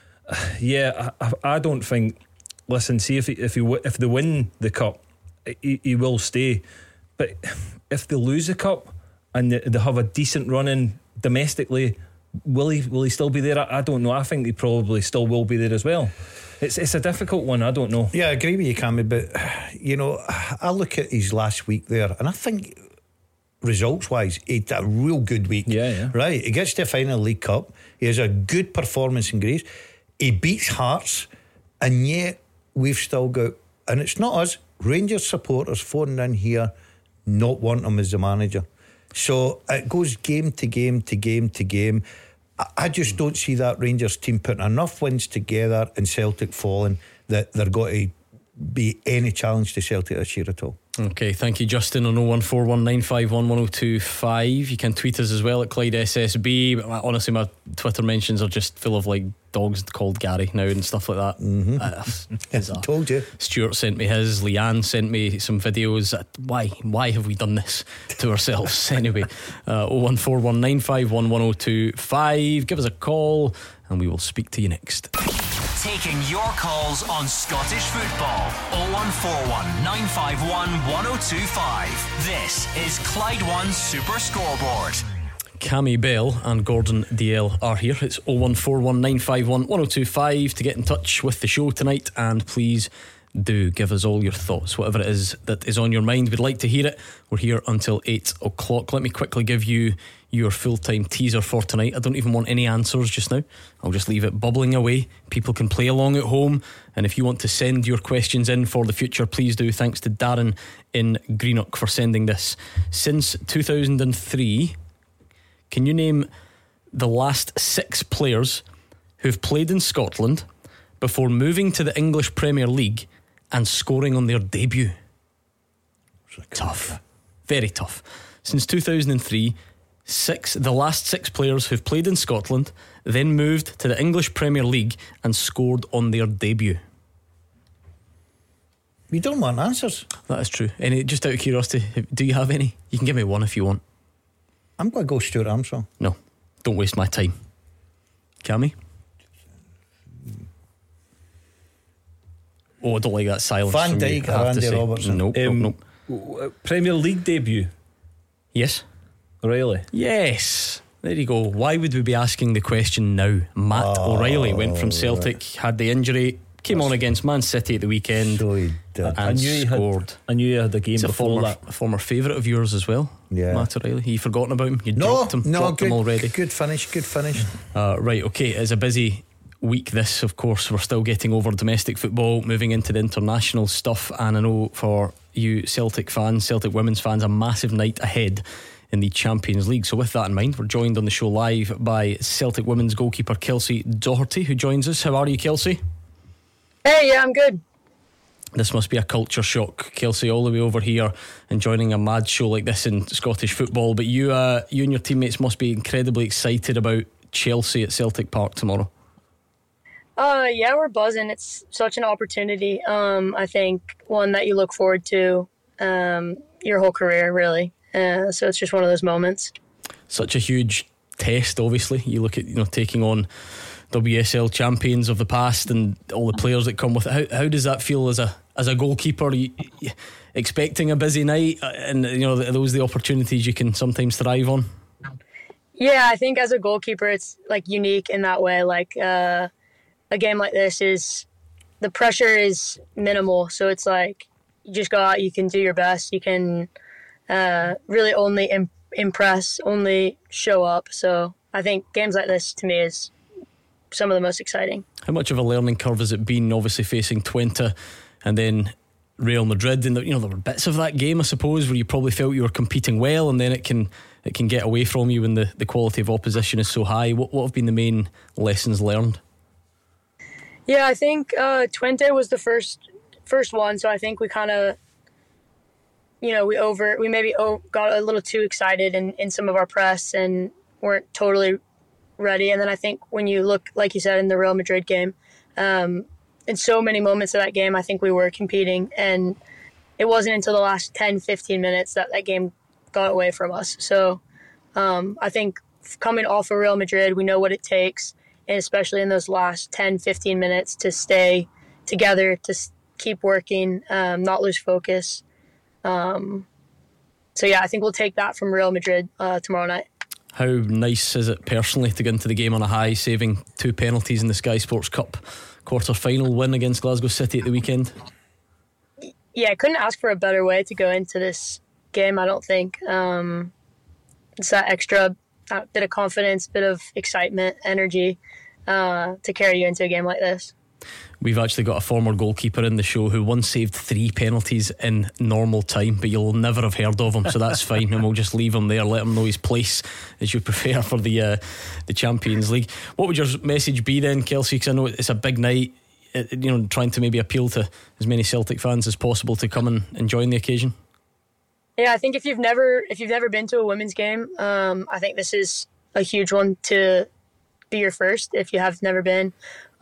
yeah, I, I don't think, listen, see if he, if, he, if they win the Cup, he, he will stay. But if they lose the Cup and they, they have a decent run in domestically, Will he will he still be there? I, I don't know. I think he probably still will be there as well. It's it's a difficult one. I don't know. Yeah, I agree with you, Cammy. But you know, I look at his last week there, and I think results wise, he had a real good week. Yeah, yeah. Right. He gets to the final League Cup. He has a good performance in Greece. He beats Hearts, and yet we've still got, and it's not us, Rangers supporters phoning in here, not wanting him as the manager. So it goes game to game to game to game. I just don't see that Rangers team putting enough wins together and Celtic falling that they're going to be any challenge to Celtic this year at all. Okay, thank you, Justin. On oh one four one nine five one one oh two five. You can tweet us as well at Clyde S S B. Honestly, my Twitter mentions are just full of like dogs called Gary now and stuff like that. Mm-hmm. uh, I told you. Stuart sent me his. Leanne sent me some videos. Why Why have we done this to ourselves? Anyway, uh, oh one four one nine five one one oh two five. Give us a call and we will speak to you next. Taking your calls on Scottish football. oh one four one nine five one one oh two five. This is Clyde One Super Scoreboard. Cammy Bell and Gordon D L are here. It's oh one four one nine five one one oh two five to get in touch with the show tonight, and please do give us all your thoughts, whatever it is that is on your mind. We'd like to hear it. We're here until eight o'clock. Let me quickly give you your full-time teaser for tonight. I don't even want any answers just now. I'll just leave it bubbling away. People can play along at home, and if you want to send your questions in for the future, please do. Thanks to Darren in Greenock for sending this. Since two thousand three, can you name the last six players who've played in Scotland before moving to the English Premier League and scoring on their debut? Tough. Very tough. Since two thousand three, Six, the last six players who've played in Scotland, then moved to the English Premier League and scored on their debut. We don't want answers. That is true. Any, just out of curiosity, do you have any? You can give me one if you want. I'm going to go Stuart Armstrong. No, don't waste my time. Cammy? Oh, I don't like that silence. Van from you, Dijk I have or to Andy say. Robertson? Nope, Um, nope, nope. Premier League debut. Yes. O'Reilly. Yes. There you go. Why would we be asking the question now? Matt Oh, O'Reilly went from Celtic, had the injury, came on against Man City at the weekend, So he did. and I knew he scored. had. I knew he had a game He's a before former, that. a former favourite of yours as well. Yeah. Matt O'Reilly. You forgotten about him? You No, dropped him, no, dropped good, him already. good finish, good finish. Uh, right, okay. It's a busy week this, of course. We're still getting over domestic football, moving into the international stuff, and I know for you Celtic fans, Celtic women's fans, a massive night ahead in the Champions League. So with that in mind, we're joined on the show live by Celtic women's goalkeeper Kelsey Doherty, who joins us. How are you, Kelsey? Hey, yeah, I'm good. This must be a culture shock, Kelsey, all the way over here and joining a mad show like this in Scottish football. But you, uh, you and your teammates must be incredibly excited about Chelsea at Celtic Park tomorrow. Uh, yeah, we're buzzing. It's such an opportunity. Um, I think one that you look forward to um, your whole career, really. Uh, so it's just one of those moments. Such a huge test, obviously. You look at, you know, taking on W S L champions of the past and all the players that come with it. How, how does that feel as a as a goalkeeper? Are you, you expecting a busy night, and you know, are those the opportunities you can sometimes thrive on? Yeah, I think as a goalkeeper, it's like unique in that way. Like uh, a game like this is, the pressure is minimal, so it's like you just go out, you can do your best, you can uh, really only imp- impress, only show up. So I think games like this to me is some of the most exciting. How much of a learning curve has it been, obviously facing Twente and then Real Madrid? And you know, there were bits of that game, I suppose, where you probably felt you were competing well, and then it can it can get away from you when the, the quality of opposition is so high. What what have been the main lessons learned? Yeah, I think uh, Twente was the first first one, so I think we kind of, you know, we over we maybe oh, got a little too excited in, in some of our press and weren't totally ready. And then I think when you look, like you said, in the Real Madrid game, um, in so many moments of that game, I think we were competing, and it wasn't until the last ten, fifteen minutes that that game got away from us. So um, I think coming off of Real Madrid, we know what it takes, and especially in those last ten, fifteen minutes, to stay together, to keep working, um, not lose focus. Um, so yeah, I think we'll take that from Real Madrid uh, tomorrow night. How nice is it personally to get into the game on a high, saving two penalties in the Sky Sports Cup quarter final win against Glasgow City at the weekend? Yeah, I couldn't ask for a better way to go into this game, I don't think. Um, it's that extra uh, bit of confidence, bit of excitement, energy uh, to carry you into a game like this. We've actually got a former goalkeeper in the show who once saved three penalties in normal time, but you'll never have heard of him, so that's fine, and we'll just leave him there, let him know his place as you prefer for the uh, the Champions League. What would your message be then, Kelsey? Because I know it's a big night, you know, trying to maybe appeal to as many Celtic fans as possible to come and, and join the occasion. Yeah, I think if you've never if you've never been to a women's game, um, I think this is a huge one to be your first if you have never been.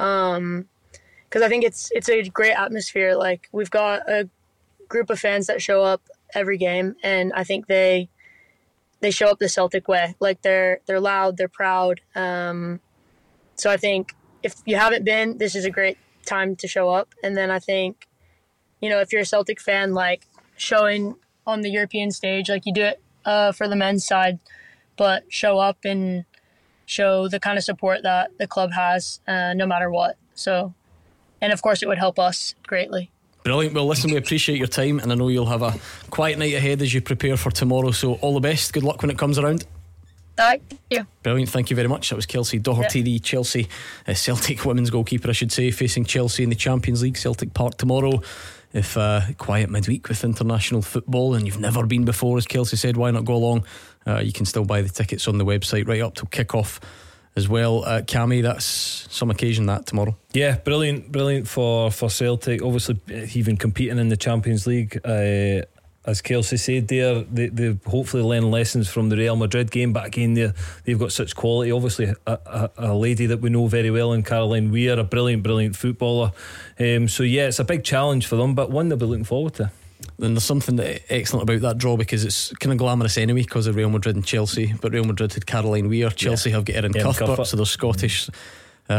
Um, Because I think it's it's a great atmosphere. Like, we've got a group of fans that show up every game, and I think they they show up the Celtic way. Like, they're they're loud, they're proud. Um, so I think if you haven't been, this is a great time to show up. And then I think, you know, if you're a Celtic fan, like, showing on the European stage, like you do it uh, for the men's side, but show up and show the kind of support that the club has, uh, no matter what. So. And of course, it would help us greatly. Brilliant. Well, listen, we appreciate your time, and I know you'll have a quiet night ahead as you prepare for tomorrow. So, all the best. Good luck when it comes around. Thank you. Brilliant. Thank you very much. That was Kelsey Doherty, yeah. the Chelsea uh, Celtic women's goalkeeper, I should say, facing Chelsea in the Champions League, Celtic Park tomorrow. If uh, quiet midweek with international football and you've never been before, as Kelsey said, why not go along? Uh, you can still buy the tickets on the website right up till kick-off as well. uh, Cammy, that's some occasion that tomorrow. Yeah, brilliant, brilliant for, for Celtic. Obviously, even competing in the Champions League, uh, as Kelsey said there, they, they hopefully learn lessons from the Real Madrid game. But again, they they've got such quality. Obviously, a, a, a lady that we know very well in Caroline Weir, a brilliant, brilliant footballer. Um, so yeah, it's a big challenge for them, but one they'll be looking forward to. And there's something that excellent about that draw, because it's kind of glamorous anyway because of Real Madrid and Chelsea. But Real Madrid had Caroline Weir, Chelsea yeah. have got Erin Cuthbert, Cuthbert, so there's Scottish um,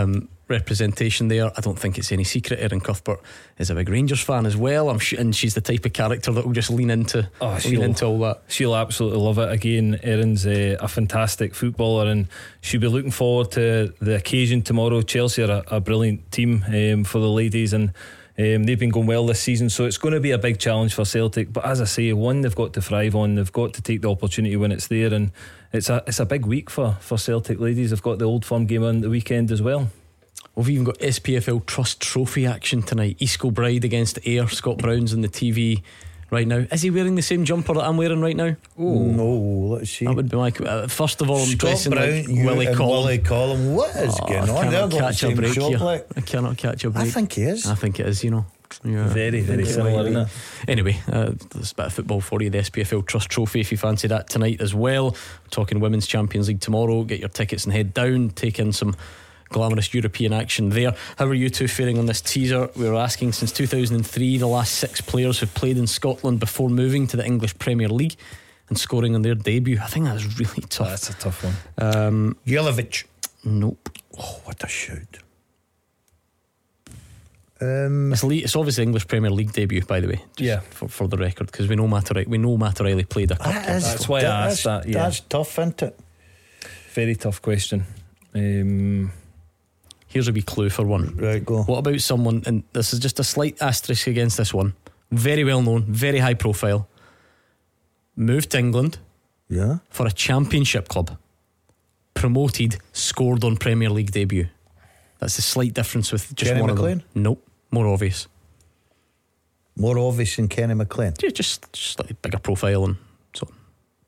representation there. I don't think it's any secret Erin Cuthbert is a big Rangers fan as well. I'm sh- and she's the type of character that will just lean into Oh, lean she'll- into all that. She'll absolutely love it. Again, Erin's uh, a fantastic footballer, and she'll be looking forward to the occasion tomorrow. Chelsea are a, a brilliant team um, for the ladies, and um, they've been going well this season, so it's going to be a big challenge for Celtic. But as I say, one they've got to thrive on. They've got to take the opportunity when it's there, and it's a it's a big week for, for Celtic ladies. They've got the Old Firm game on the weekend as well. We've even got S P F L Trust Trophy action tonight. East Kilbride against Ayr. Scott Brown's on the T V right now. Is he wearing the same jumper that I'm wearing right now? Oh no, let's see. That would be my uh, first of all. I'm Scott dressing Brown, like you Willie and Collum. Willie Collum. What is Oh, going I on? They're cannot got the catch a same break shop, here. like. I cannot catch a break. I think he is. I think it is. You know. Yeah. Very, very similar, isn't it? Anyway, uh, there's a bit of football for you. The S P F L Trust Trophy, if you fancy that tonight as well. We're talking Women's Champions League tomorrow. Get your tickets and head down. Take in some glamorous European action there. How are you two faring on this teaser? We were asking, since two thousand three, the last six players who've played in Scotland before moving to the English Premier League and scoring on their debut. I think that's really tough. That's a tough one. Um, Jelavic. Nope. Oh, what a shout. Um, it's, le- it's obviously English Premier League debut, by the way. Just Yeah. For, for the record, because we know Matt O'Reilly, we know Matt O'Reilly played a cup. that is, That's why I asked that, yeah. That's tough, isn't it? Very tough question. Um, Here's a wee clue for one. Right, go. What about someone, and this is just a slight asterisk against this one, very well known, very high profile, moved to England Yeah. for a championship club, promoted, scored on Premier League debut. That's the slight difference with just Kenny one McLean? of them. Nope, more obvious. More obvious than Kenny McLean. Yeah, just, just slightly bigger profile and so on.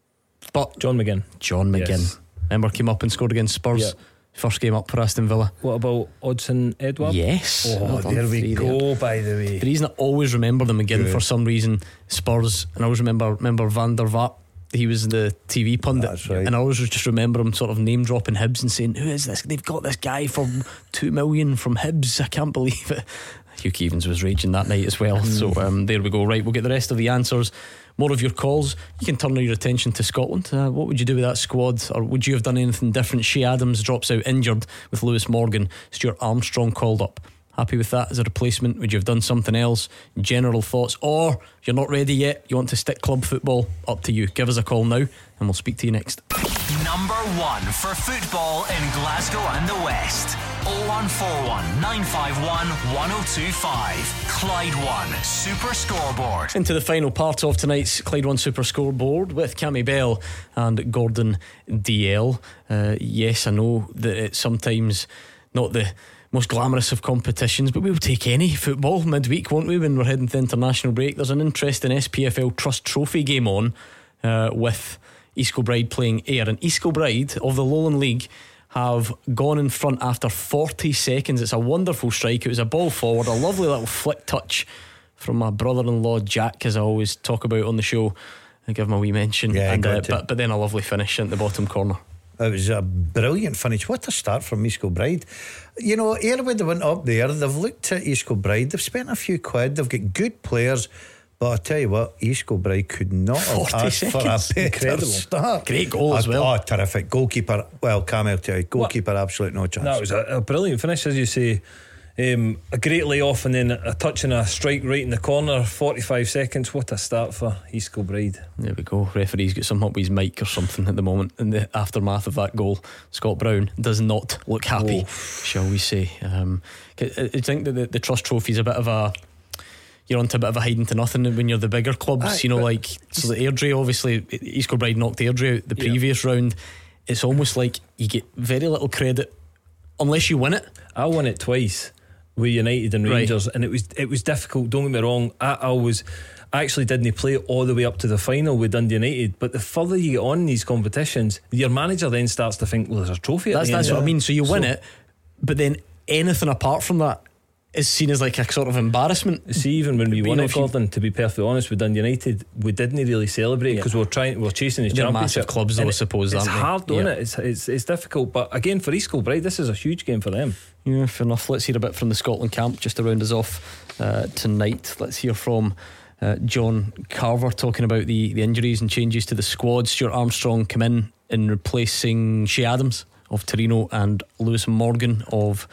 But John McGinn. John McGinn, Yes. remember, came up and scored against Spurs. Yep. First game up for Aston Villa. What about Odson Edward? Yes. Oh, Well done, there we three go, there. by the way. The reason I always remember them again, Good. for some reason, Spurs, and I always remember remember Van der Vaart. He was the T V pundit. That's right. And I always just remember him sort of name dropping Hibs and saying, who is this? They've got this guy for two million from Hibs. I can't believe it. Hugh Keevins was raging that night as well. So um, there we go. Right, we'll get the rest of the answers. More of your calls. You can turn your attention to Scotland. Uh, what would you do with that squad? Or would you have done anything different? Shea Adams drops out injured with Lewis Morgan. Stuart Armstrong called up. Happy with that as a replacement? Would you have done something else? General thoughts? Or you're not ready yet, you want to stick club football? Up to you. Give us a call now and we'll speak to you next. Number one for football in Glasgow and the West. oh one four one, nine five one, one oh two five. Clyde One Super Scoreboard. Into the final part of tonight's Clyde One Super Scoreboard with Cammy Bell and Gordon D L. Uh, yes, I know that it's sometimes not the most glamorous of competitions, but we'll take any football midweek, won't we, when we're heading to international break. There's an interesting S P F L Trust Trophy game on uh, with East Kilbride playing Ayr, and East Kilbride of the Lowland League have gone in front after forty seconds. It's a wonderful strike. It was a ball forward, a lovely little flick touch from my brother-in-law Jack, as I always talk about on the show. I give him a wee mention. Yeah, and, uh, got to. but, but then a lovely finish in the bottom corner. It was a brilliant finish. What a start from East Kilbride. You know, Ayr, when they went up there, they've looked at East Kilbride, they've spent a few quid, they've got good players, but I tell you what, East Kilbride could not have forty asked for a seconds. better Incredible. start. Great goal as Oh, well. Oh, terrific. Goalkeeper, well, Cam, I'll tell you, goalkeeper, absolute no chance. That was a, a brilliant finish, as you say. Um, a great layoff and then a touch and a strike right in the corner. forty-five seconds. What a start for East Kilbride. There we go. Referee's got something up with his mic or something at the moment in the aftermath of that goal. Scott Brown does not look happy, shall we say. um, I I think that the, the Trust Trophy is a bit of a, you're onto a bit of a hiding to nothing when you're the bigger clubs. Aye, you know, but- like, so the Airdrie, obviously East Kilbride knocked Airdrie out the Yeah. previous round. It's almost like you get very little credit unless you win it. I won it twice with United and Right. Rangers, and it was it was difficult. Don't get me wrong. I, I was I actually didn't play all the way up to the final with Dundee United. But the further you get on in these competitions, your manager then starts to think, well, there's a trophy. At That's, the that's end. what I mean. So you win So- it, but then anything apart from that is seen as like a sort of embarrassment. See, even when we You won know, it, if you- Gordon, to be perfectly honest, with Dundee United, we didn't really celebrate because we were trying, we were chasing the They're championship. massive clubs, though, And I it- suppose, it's aren't they? hard, don't Yeah. it? It's, it's it's difficult. But again, for East Kilbride, this is a huge game for them. Yeah, fair enough. Let's hear a bit from the Scotland camp just to round us off uh, tonight. Let's hear from uh, John Carver talking about the, the injuries and changes to the squad. Stuart Armstrong come in in replacing Shea Adams of Torino and Lewis Morgan of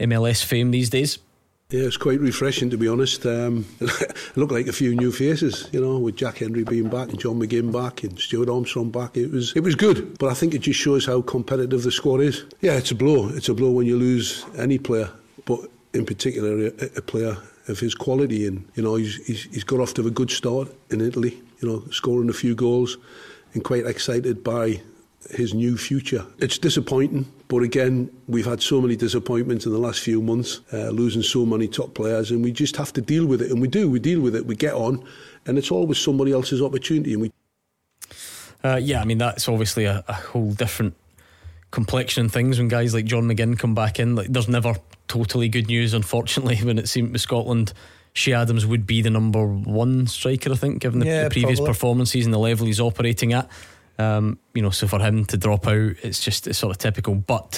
M L S fame these days. Yeah, it's quite refreshing, to be honest. Um, it looked like a few new faces, you know, with Jack Hendry being back and John McGinn back and Stuart Armstrong back. It was it was good, but I think it just shows how competitive the squad is. Yeah, it's a blow. It's a blow when you lose any player, but in particular a, a player of his quality. And you know, he's, he's he's got off to a good start in Italy. You know, scoring a few goals, and quite excited by his new future. It's disappointing, but again, we've had so many disappointments in the last few months, uh, losing so many top players, and we just have to deal with it. And we do, we deal with it, we get on, and it's always somebody else's opportunity. And we uh, yeah, I mean, that's obviously a, a whole different complexion of things when guys like John McGinn come back in. Like, there's never totally good news, unfortunately, when it seemed with Scotland. Shea Adams would be the number one striker, I think, given the, yeah, the previous probably. performances and the level he's operating at. Um, you know, so for him to drop out, it's just it's sort of typical. But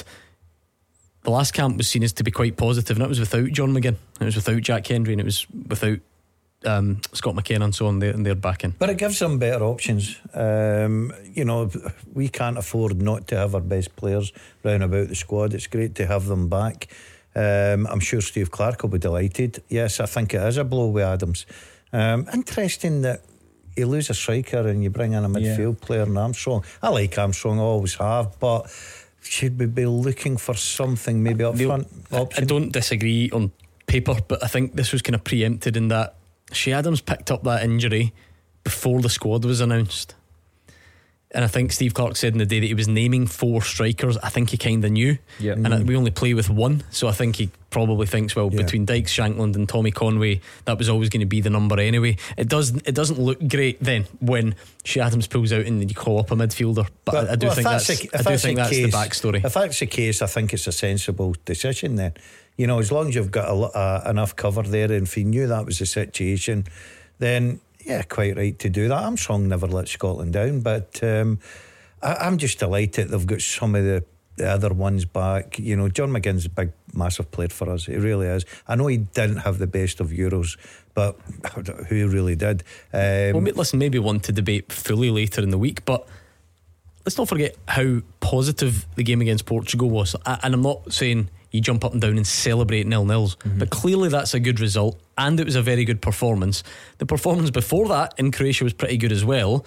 the last camp was seen as to be quite positive, and it was without John McGinn, it was without Jack Hendry, and it was without um, Scott McKenna and so on. And they're back in. But it gives them better options. Um, you know, we can't afford not to have our best players round about the squad. It's great to have them back. Um, I'm sure Steve Clarke will be delighted. Yes, I think it is a blow with Adams. Um, interesting that you lose a striker and you bring in a midfield yeah. player in Armstrong. I like Armstrong, I always have, but should we be looking for something maybe up the, front option? I don't disagree on paper, but I think this was kind of preempted in that Shea Adams picked up that injury before the squad was announced. And I think Steve Clarke said in the day that he was naming four strikers. I think he kind of knew. Yep. And Mm. we only play with one, so I think he probably thinks, well, Yeah. between Dykes, Shankland and Tommy Conway, that was always going to be the number anyway. It does it doesn't look great then when Shea Adams pulls out and you call up a midfielder. But, But I, I do well, think if that's, that's, the, I if do that's think the that's case, the backstory. If that's the case, I think it's a sensible decision then. You know, as long as you've got a, lo- uh, enough cover there, and if you knew that was the situation, then yeah, quite right to do that. Armstrong never let Scotland down, but um, I, I'm just delighted they've got some of the, the other ones back. You know, John McGinn's a big, massive player for us. He really is. I know he didn't have the best of Euros, but who really did? Um, Well, mate, listen, maybe one to debate fully later in the week, but let's not forget how positive the game against Portugal was. I, and I'm not saying you jump up and down and celebrate nil-nils, mm-hmm. but clearly that's a good result, and it was a very good performance. The performance before that in Croatia was pretty good as well.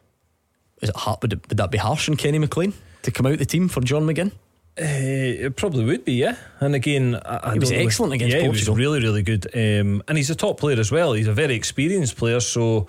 Is it hard, would, it, would that be harsh on Kenny McLean to come out the team for John McGinn? Uh, it probably would be, yeah. And again, I, I he was don't excellent really, against yeah, Portugal. he was really, really good. Um, and he's a top player as well. He's a very experienced player. So,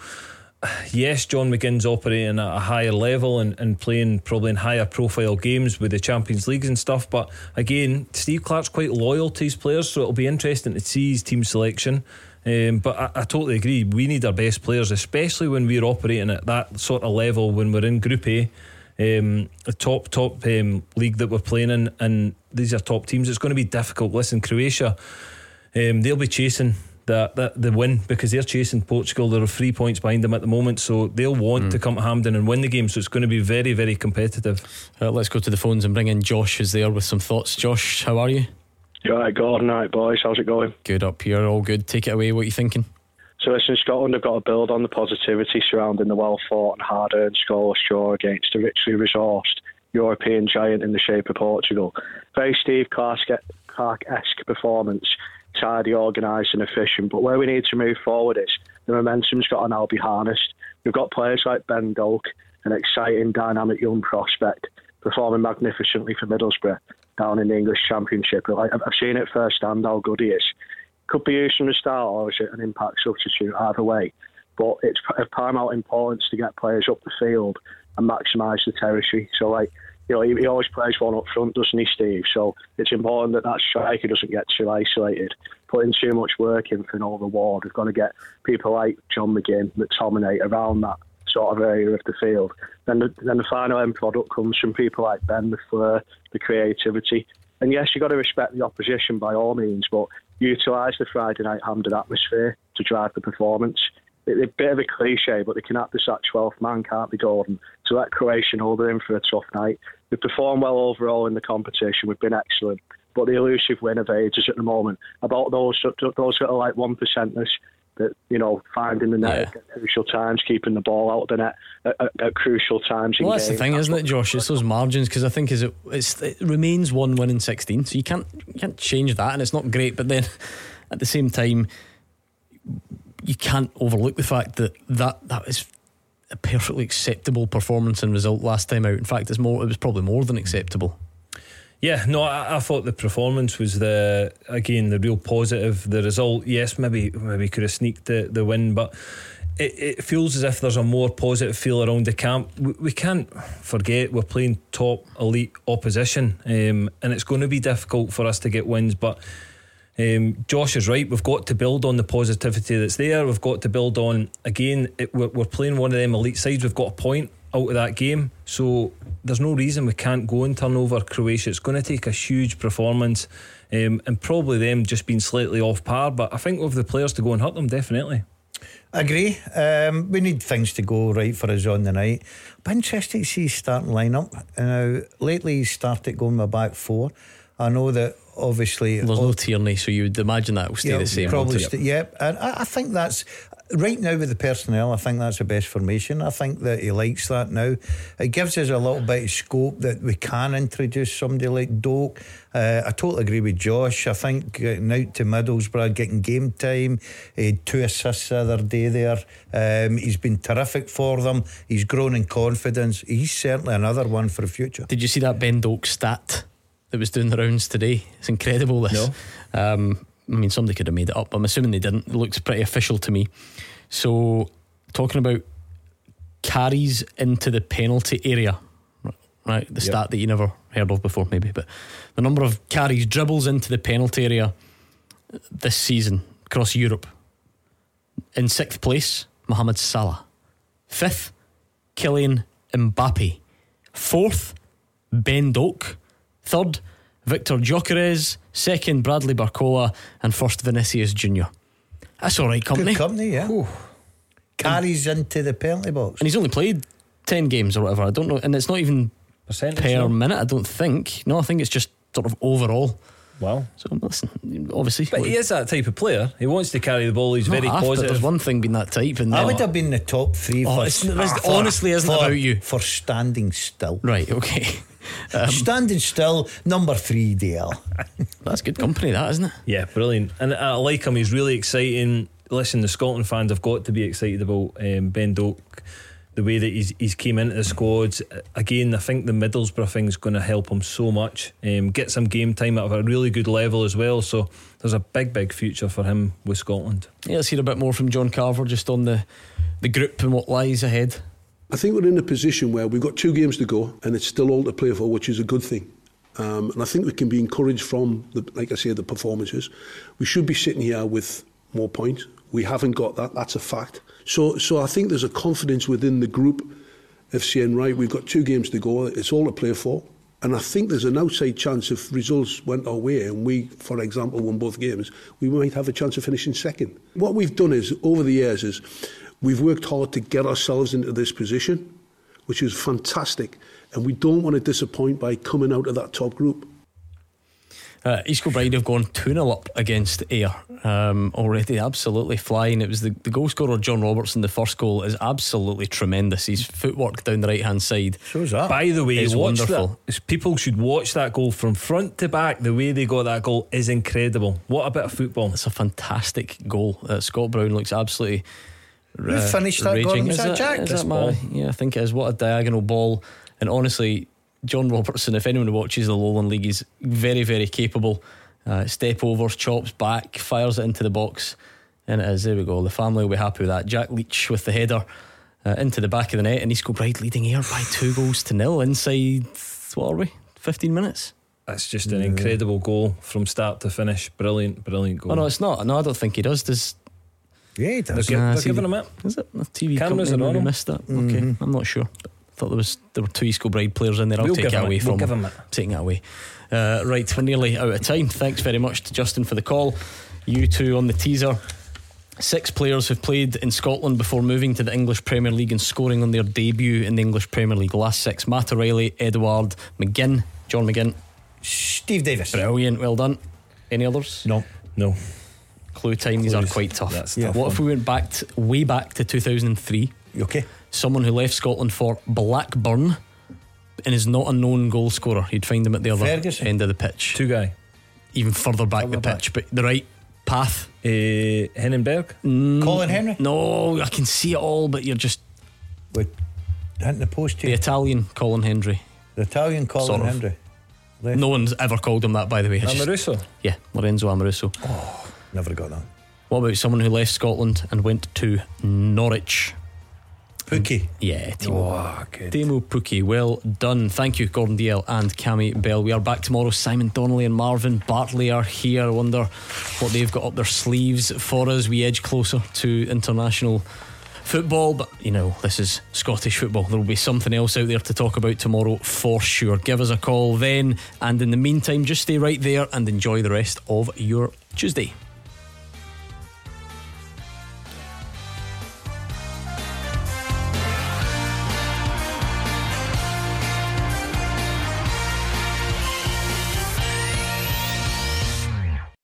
yes, John McGinn's operating at a higher level and, and playing probably in higher profile games with the Champions Leagues and stuff. But again, Steve Clarke's quite loyal to his players, so it'll be interesting to see his team selection. Um, but I, I totally agree. We need our best players, especially when we're operating at that sort of level when we're in Group A. Um, a top top um, league that we're playing in, and these are top teams. It's going to be difficult. Listen, Croatia, um, they'll be chasing the, the, the win because they're chasing Portugal. There are three points behind them at the moment, so they'll want mm. to come to Hampden and win the game, so it's going to be very, very competitive. uh, Let's go to the phones and bring in Josh, who's there with some thoughts. Josh, how are you? You alright, Gordon? Alright, boys, how's it going? Good up here, all good. Take it away, what are you thinking? So listen, Scotland have got to build on the positivity surrounding the well-fought and hard-earned scoreless draw against a richly resourced European giant in the shape of Portugal. Very Steve Clarke-esque performance, tidy, organised and efficient, but where we need to move forward is the momentum's got to now be harnessed. We've got players like Ben Doak, an exciting, dynamic young prospect, performing magnificently for Middlesbrough down in the English Championship. I've seen it firsthand how good he is. Could be used from the start, or is it an impact substitute? Either way, but it's of paramount importance to get players up the field and maximise the territory. So, like, you know, he, he always plays one up front, doesn't he, Steve? So it's important that that striker doesn't get too isolated. Putting too much work in for no reward. We've got to get people like John McGinn, McTominay around that sort of area of the field. Then the, then the final end product comes from people like Ben, the flair, the creativity. And yes, you've got to respect the opposition by all means, but utilise the Friday night Hampden atmosphere to drive the performance. It's a bit of a cliche, but they can act as that twelfth man, can't they, Gordon? To let Croatia hold in for a tough night. We've performed well overall in the competition. We've been excellent. But the elusive win of ages at the moment, about those those that are like one percenters, that, you know, finding the net Yeah. at crucial times, keeping the ball out of the net at, at, at crucial times. in Well, that's the games. thing, isn't it, Josh? It's those margins, because I think is it it's, it remains one win in sixteen, so you can't you can't change that, and it's not great. But then at the same time, you can't overlook the fact that that that is a perfectly acceptable performance and result last time out. In fact, it's more it was probably more than acceptable. Yeah, no, I, I thought the performance was the again the real positive. The result, yes, maybe maybe could have sneaked the, the win, but it, it feels as if there's a more positive feel around the camp. We, we can't forget we're playing top elite opposition, um, and it's going to be difficult for us to get wins. But um, Josh is right. We've got to build on the positivity that's there. We've got to build on again. It, we're, we're playing one of them elite sides. We've got a point out of that game, so there's no reason we can't go and turn over Croatia. It's going to take a huge performance, um, and probably them just being slightly off par, but I think we've the players to go and hurt them, definitely. Agree. Um, we need things to go right for us on the night. But interesting to see his starting lineup. Now, lately he's started going with back four. I know that obviously There's no Tierney, so you would imagine that will stay yeah, the same. Probably, won't it? st- yeah. And I, I think that's right now with the personnel. I think that's the best formation. I think that he likes that now. It gives us a little bit of scope that we can introduce somebody like Doak. Uh, I totally agree with Josh. I think getting out to Middlesbrough, getting game time. He had two assists the other day there. Um, he's been terrific for them. He's grown in confidence. He's certainly another one for the future. Did you see that Ben Doak stat that was doing the rounds today? It's incredible, this. No. Um, I mean, somebody could have made it up. I'm assuming they didn't. It looks pretty official to me. So, talking about carries into the penalty area, right? The Yep. stat that you never heard of before, maybe, but the number of carries, dribbles into the penalty area this season across Europe. In sixth place, Mohamed Salah. Fifth, Kylian Mbappe. Fourth, Ben Doak. Third, Victor Gyökeres. Second, Bradley Barcola. And first, Vinicius Junior That's alright company. Good company, yeah. Ooh. Carries into the penalty box. And he's only played ten games or whatever. I don't know. And it's not even Percentage, per no? minute, I don't think. No, I think it's just sort of overall. Wow. So listen, obviously. But he is that type of player. He wants to carry the ball. He's Not very half, but positive. There's one thing being that type. And I then- would have been the top three. Oh, for, it's- this for- honestly isn't for- about you. For standing still. Right, okay. Um, Standing still, number three, D L. That's good company, that, isn't it? Yeah, brilliant. And I like him. He's really exciting. Listen, the Scotland fans have got to be excited about um, Ben Doak, the way that he's he's came into the squads. Again, I think the Middlesbrough thing's going to help him so much. Um, get some game time at a really good level as well. So there's a big, big future for him with Scotland. Yeah, let's hear a bit more from John Carver just on the, the group and what lies ahead. I think we're in a position where we've got two games to go and it's still all to play for, which is a good thing. Um, and I think we can be encouraged from, the, like I say, the performances. We should be sitting here with more points. We haven't got that. That's a fact. So, so I think there's a confidence within the group of saying, right, we've got two games to go. It's all to play for. And I think there's an outside chance if results went our way and we, for example, won both games, we might have a chance of finishing second. What we've done is, over the years, is we've worked hard to get ourselves into this position, which is fantastic. And we don't want to disappoint by coming out of that top group. Uh, East Kilbride have gone two nil up against Ayr um, already, absolutely flying. It was the, the goal scorer John Robertson. The first goal is absolutely tremendous. His footwork down the right hand side, shows that. By the way, is watch wonderful. that. People should watch that goal from front to back. The way they got that goal is incredible. What a bit of football. It's a fantastic goal. uh, Scott Brown looks absolutely Who finished that, raging. Gordon? Was Is that it- Jack? is This that my- ball? yeah, I think it is. What a diagonal ball. And honestly, John Robertson, if anyone who watches the Lowland League, is very, very capable. Uh, step overs, chops back, fires it into the box, and it is. There we go. The family will be happy with that. Jack Leach with the header uh, into the back of the net, and East Kilbride leading Ayr by two goals to nil inside, what are we, fifteen minutes? That's just an incredible goal from start to finish. Brilliant, brilliant goal. Oh no, it's not. No, I don't think he does. Does Yeah, he They're, does. gi- Nah, they're see giving the- him it. Is it the T V Cameras company are on maybe him. missed that? Okay, I'm not sure. But I thought there was there were two East Kilbride players in there. I'll We'll take give it him away it. from We'll give him it. taking it away. Uh, right, we're nearly out of time. Thanks very much to Justin for the call. You two on the teaser. Six players have played in Scotland before moving to the English Premier League and scoring on their debut in the English Premier League. The last six: Matt O'Reilly, Edward McGinn, John McGinn, Steve Davis. Brilliant, well done. Any others? No. No. Clue time. These Clues. are quite tough. That's Yeah. tough What one. if we went back to, way back to two thousand three? Okay. Someone who left Scotland for Blackburn and is not a known goal scorer. You'd find him at the other Ferguson. end of the pitch. Two guy. Even further back Further the back. pitch, but the right path. Uh, Hennenberg. Colin Henry. No, I can see it all, but you're just With hitting the post the here. Italian Colin Hendry. The Italian Colin Sort of. Henry. Left. No one's ever called him that, by the way. It's just- Amoruso. yeah, Lorenzo Amoruso. Never got that. What about someone who left Scotland and went to Norwich? Pookie. Yeah, Timo. Oh, good. Timo Pukki, well done. Thank you, Gordon Dalziel and Cammy Bell. We are back tomorrow. Simon Donnelly and Marvin Bartley are here. I wonder what they've got up their sleeves for us. We edge closer to international football, but you know, this is Scottish football. There will be something else out there to talk about tomorrow for sure. Give us a call then, and in the meantime, just stay right there and enjoy the rest of your Tuesday.